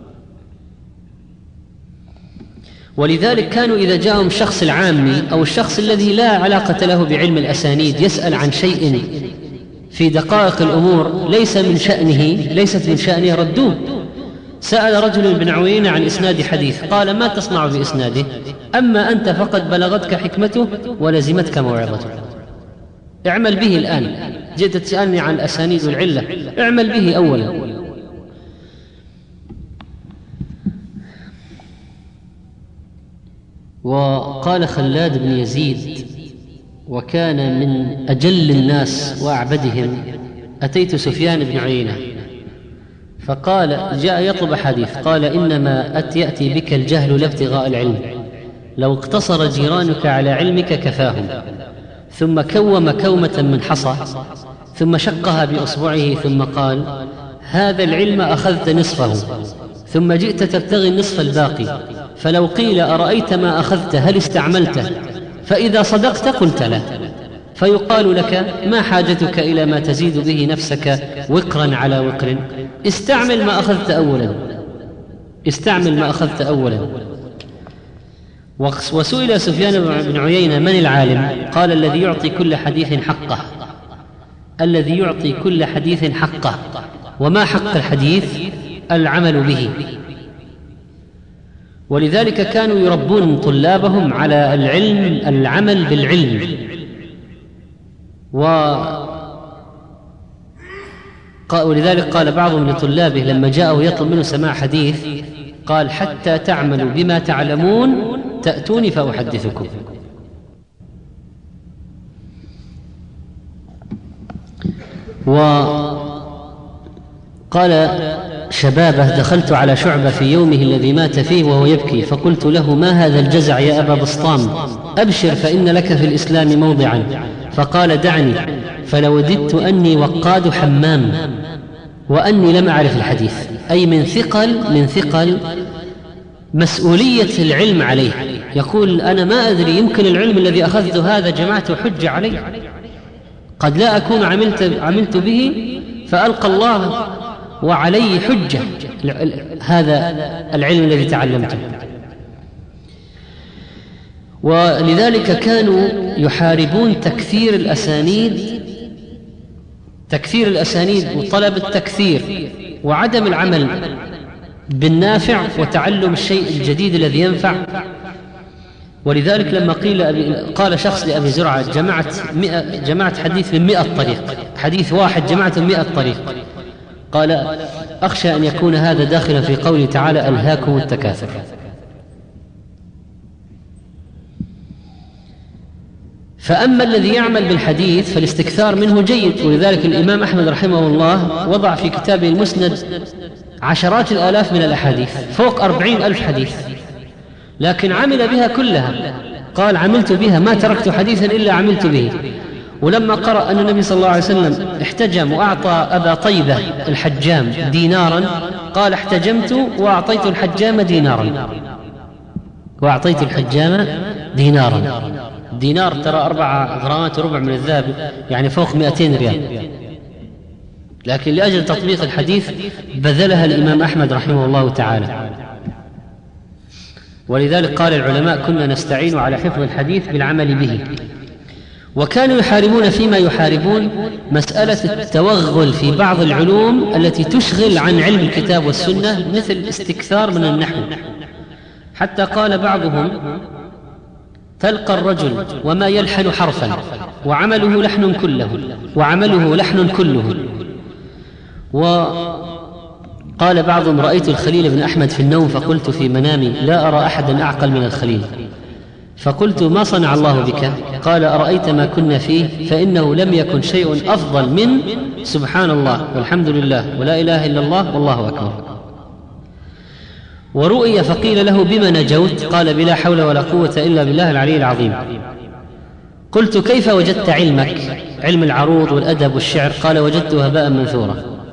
ولذلك كانوا إذا جاءهم الشخص العامي أو الشخص الذي لا علاقة له بعلم الأسانيد يسأل عن شيء في دقائق الأمور ليس من شأنه ليست من شأنه ردوه. سأل رجل ابن عيينة عن إسناد حديث، قال: ما تصنع بإسناده؟ أما أنت فقد بلغتك حكمته ولزمتك موعظته، اعمل به الآن. جئت تسألني عن الأسانيد والعلة، اعمل به أولا. وقال خلاد بن يزيد وكان من أجل الناس وأعبدهم: أتيت سفيان بن عيينة فقال جاء يطلب حديث، قال: إنما يأتي بك الجهل لا ابتغاء العلم، لو اقتصر جيرانك على علمك كفاهم. ثم كوم كومة من حصى ثم شقها بأصبعه ثم قال: هذا العلم أخذت نصفه ثم جئت تبتغي النصف الباقي، فلو قيل أرأيت ما أخذت هل استعملته؟ فإذا صدقت قلت لا، فيقال لك: ما حاجتك إلى ما تزيد به نفسك وقرا على وقر؟ استعمل ما أخذت أولا، استعمل ما أخذت أولا. وسئل سفيان بن عيينة: من العالم؟ قال: الذي يعطي كل حديث حقه، الذي يعطي كل حديث حقه. وما حق الحديث؟ العمل به. ولذلك كانوا يربون طلابهم على العلم، العمل بالعلم. ولذلك قال بعضهم لطلابه لما جاءه يطلب منه سماع حديث قال حتى تعملوا بما تعلمون تأتوني فأحدثكم. وقال شبابه دخلت على شعبة في يومه الذي مات فيه وهو يبكي فقلت له ما هذا الجزع يا أبا بسطام؟ أبشر فإن لك في الإسلام موضعا. فقال دعني فلوددت أني وقاد حمام وأني لم أعرف الحديث، أي من ثقل من ثقل مسؤولية العلم عليه. يقول أنا ما أدري يمكن العلم الذي أخذته هذا جمعته حجة علي، قد لا أكون عملت, عملت به فألقى الله وعلي حجة هذا العلم الذي تعلمته. ولذلك كانوا يحاربون تكثير الأسانيد تكثير الأسانيد وطلب التكثير وعدم العمل بالنافع وتعلم الشيء الجديد الذي ينفع. ولذلك لما قيل أبي قال شخص لأبي زرعة جمعت, جمعت حديث من مئة طريق، حديث واحد جمعت من مئة طريق، قال أخشى أن يكون هذا داخلا في قوله تعالى ألهاكم التكاثر. فأما الذي يعمل بالحديث فالاستكثار منه جيد. ولذلك الإمام أحمد رحمه الله وضع في كتابه المسند عشرات الآلاف من الأحاديث، فوق أربعين ألف حديث، لكن عمل بها كلها. قال عملت بها ما تركت حديثا إلا عملت به. ولما قرأ أن النبي صلى الله عليه وسلم احتجم وأعطى أبا طيبة الحجام دينارا قال احتجمت وأعطيت الحجام دينارا وأعطيت الحجام دينارا دينار ترى أربعة غرامات وربع من الذهب، يعني فوق مئتين ريال، لكن لأجل تطبيق الحديث بذلها الإمام أحمد رحمه الله تعالى. ولذلك قال العلماء كنا نستعين على حفظ الحديث بالعمل به. وكانوا يحاربون فيما يحاربون مسألة التوغل في بعض العلوم التي تشغل عن علم الكتاب والسنة، مثل الاستكثار من النحو، حتى قال بعضهم تلقى الرجل وما يلحن حرفا وعمله لحن كله وعمله لحن كله. وقال بعضهم رأيت الخليل بن أحمد في النوم فقلت في منامي لا أرى أحدا أعقل من الخليل، فقلت ما صنع الله بك؟ قال أرأيت ما كنا فيه فإنه لم يكن شيء أفضل من سبحان الله والحمد لله ولا إله إلا الله والله أكبر. ورؤي فقيل له بما نجوت؟ قال بلا حول ولا قوة إلا بالله العلي العظيم. قلت كيف وجدت علمك علم العروض والأدب والشعر؟ قال وجدته هباء منثورا.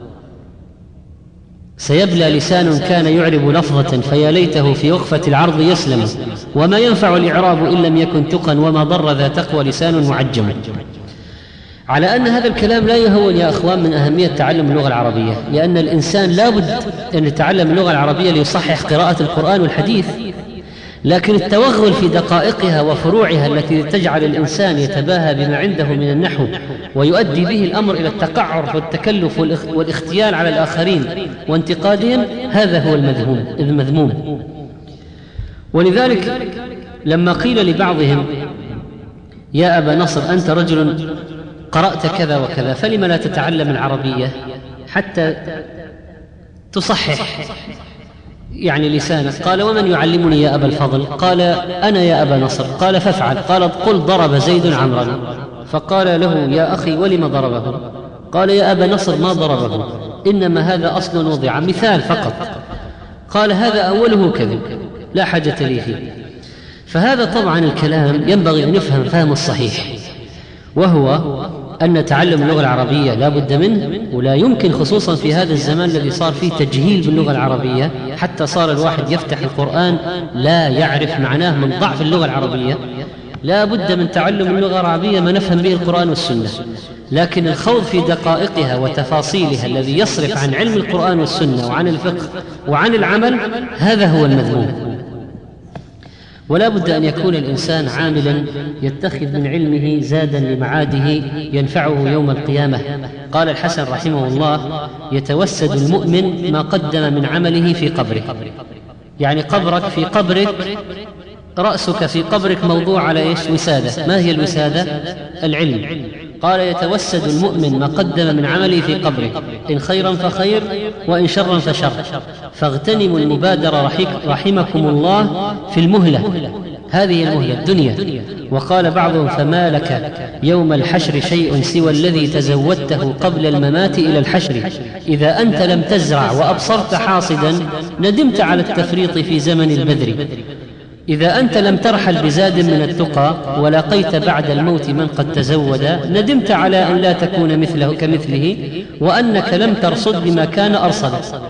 سيبلى لسان كان يعرب لفظة فيا ليته في وقفة العرض يسلم، وما ينفع الإعراب إن لم يكن تقا وما ضر ذا تقوى لسان معجم. على أن هذا الكلام لا يهون يا أخوان من أهمية تعلم اللغة العربية، لأن الإنسان لا بد أن يتعلم اللغة العربية ليصحح قراءة القرآن والحديث، لكن التوغل في دقائقها وفروعها التي تجعل الإنسان يتباهى بما عنده من النحو ويؤدي به الأمر إلى التقعر والتكلف والاختيال على الآخرين وانتقادهم، هذا هو المذموم. ولذلك لما قيل لبعضهم يا أبا نصر أنت رجل قرأت كذا وكذا فلم لا تتعلم العربية حتى تصحح يعني لسانك؟ قال ومن يعلمني يا أبا الفضل؟ قال أنا يا أبا نصر. قال فافعل. قال قل ضرب زيد عمرا. فقال له يا أخي ولم ضربه؟ قال يا أبا نصر ما ضربه، إنما هذا أصل وضع مثال فقط. قال هذا أوله كذب لا حاجة لي فيه. فهذا طبعا الكلام ينبغي أن يفهم فهم الصحيح، وهو أن تعلم اللغة العربية لا بد منه، ولا يمكن خصوصا في هذا الزمان الذي صار فيه تجهيل باللغة العربية، حتى صار الواحد يفتح القرآن لا يعرف معناه من ضعف اللغة العربية. لا بد من تعلم اللغة العربية ما نفهم به القرآن والسنة، لكن الخوض في دقائقها وتفاصيلها الذي يصرف عن علم القرآن والسنة وعن الفقه وعن العمل، هذا هو المذموم. ولا بد أن يكون الإنسان عاملا يتخذ من علمه زادا لمعاده ينفعه يوم القيامة. قال الحسن رحمه الله يتوسد المؤمن ما قدم من عمله في قبره، يعني قبرك في قبرك، رأسك في قبرك موضوع على إيش؟ وسادة. ما هي الوسادة؟ العلم. قال يتوسد المؤمن ما قدم من عمله في قبره، إن خيرا فخير وإن شرا فشر، فاغتنموا المبادرة رحمكم الله في المهلة، هذه المهلة الدنيا. وقال بعضهم فما لك يوم الحشر شيء سوى الذي تزودته قبل الممات إلى الحشر، إذا أنت لم تزرع وأبصرت حاصدا ندمت على التفريط في زمن البذر، إذا أنت لم ترحل بزاد من التقى ولقيت بعد الموت من قد تزود ندمت على أن لا تكون مثله كمثله، وأنك لم ترصد بما كان أرصد.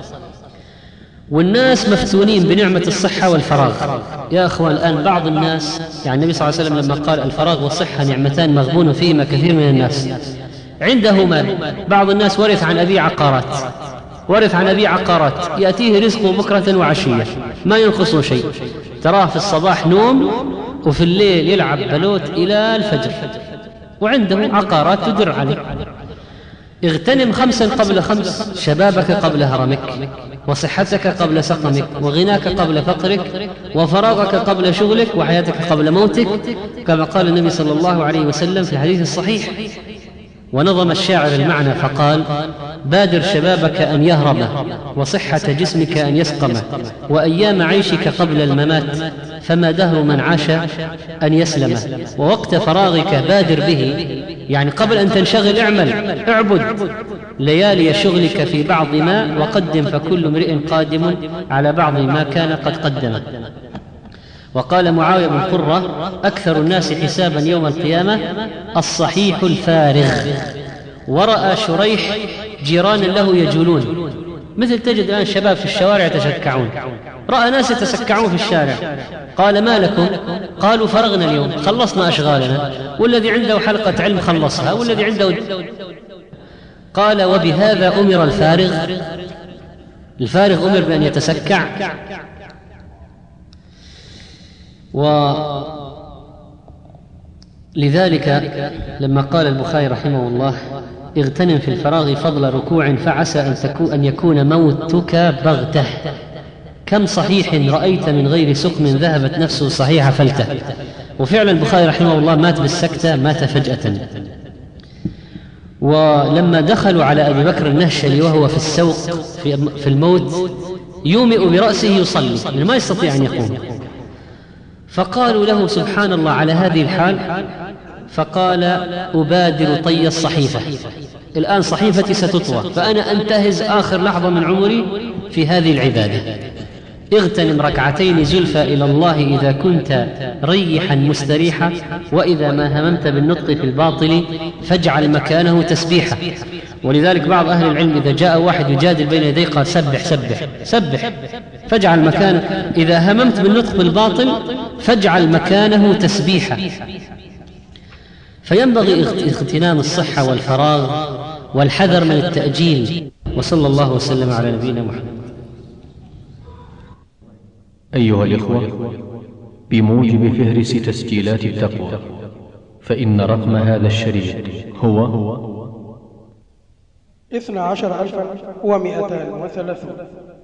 والناس مفتونين بنعمة الصحة والفراغ يا أخوان. الآن بعض الناس، يعني النبي صلى الله عليه وسلم لما قال الفراغ والصحة نعمتان مغبون فيهما كثير من الناس، عنده مال. بعض الناس ورث عن أبي عقارات، ورث عن أبي عقارات، يأتيه رزقه بكرة وعشية ما ينقصه شيء، تراه في الصباح نوم وفي الليل يلعب بلوت إلى الفجر، وعنده عقارات تدر عليه. اغتنم خمسا قبل خمس، شبابك قبل هرمك، وصحتك قبل سقمك، وغناك قبل فقرك، وفراغك قبل شغلك، وحياتك قبل موتك، كما قال النبي صلى الله عليه وسلم في الحديث الصحيح. ونظم الشاعر المعنى فقال بادر شبابك أن يهرم، وصحة جسمك أن يسقم، وأيام عيشك قبل الممات، فما دهر من عاش أن يسلم، ووقت فراغك بادر به، يعني قبل أن تنشغل اعمل اعبد، ليالي شغلك في بعض ما وقدم، فكل امرئ قادم على بعض ما كان قد قدم. وقال معاوية بن قرة أكثر الناس حسابا يوم القيامة الصحيح الفارغ. ورأى شريح جيران له يجولون، مثل تجد الآن شباب في الشوارع يتسكعون، رأى ناس يتسكعون في الشارع، قال ما لكم؟ قالوا فرغنا اليوم، خلصنا أشغالنا، والذي عنده حلقة علم خلصها، والذي عنده. قال وبهذا أمر الفارغ، الفارغ أمر بأن يتسكع. ولذلك لما قال البخاري رحمه الله اغتنم في الفراغ فضل ركوع، فعسى أن, تكون أن يكون موتك بغته، كم صحيح رأيت من غير سقم ذهبت نفسه صحيحة فلته. وفعلا البخاري رحمه الله مات بالسكتة، مات فجأة. ولما دخلوا على أبي بكر النهشلي وهو في السوق في الموت يومئ برأسه يصلي، ما يستطيع أن يقوم، فقالوا له سبحان الله على هذه الحال، فقال أبادر طي الصحيفة، الآن صحيفتي ستطوى، فأنا أنتهز آخر لحظة من عمري في هذه العبادة. اغتنم ركعتين زلفى إلى الله إذا كنت ريحا مستريحا، وإذا ما هممت بالنطق في الباطل فاجعل مكانه تسبيحا. ولذلك بعض أهل العلم إذا جاء واحد يجادل بين يديه قال سبح سبح سبح، فاجعل مكانه، إذا هممت بالنطق بالباطل فاجعل مكانه تسبيحا. فينبغي اغتنام الصحة والفراغ والحذر من التأجيل. وصلى الله وسلم على نبينا محمد. أيها الإخوة، بموجب فهرس تسجيلات التقوى، فإن رقم هذا الشريط هو اثنا عشر ألفا ومئتان وثلاثون.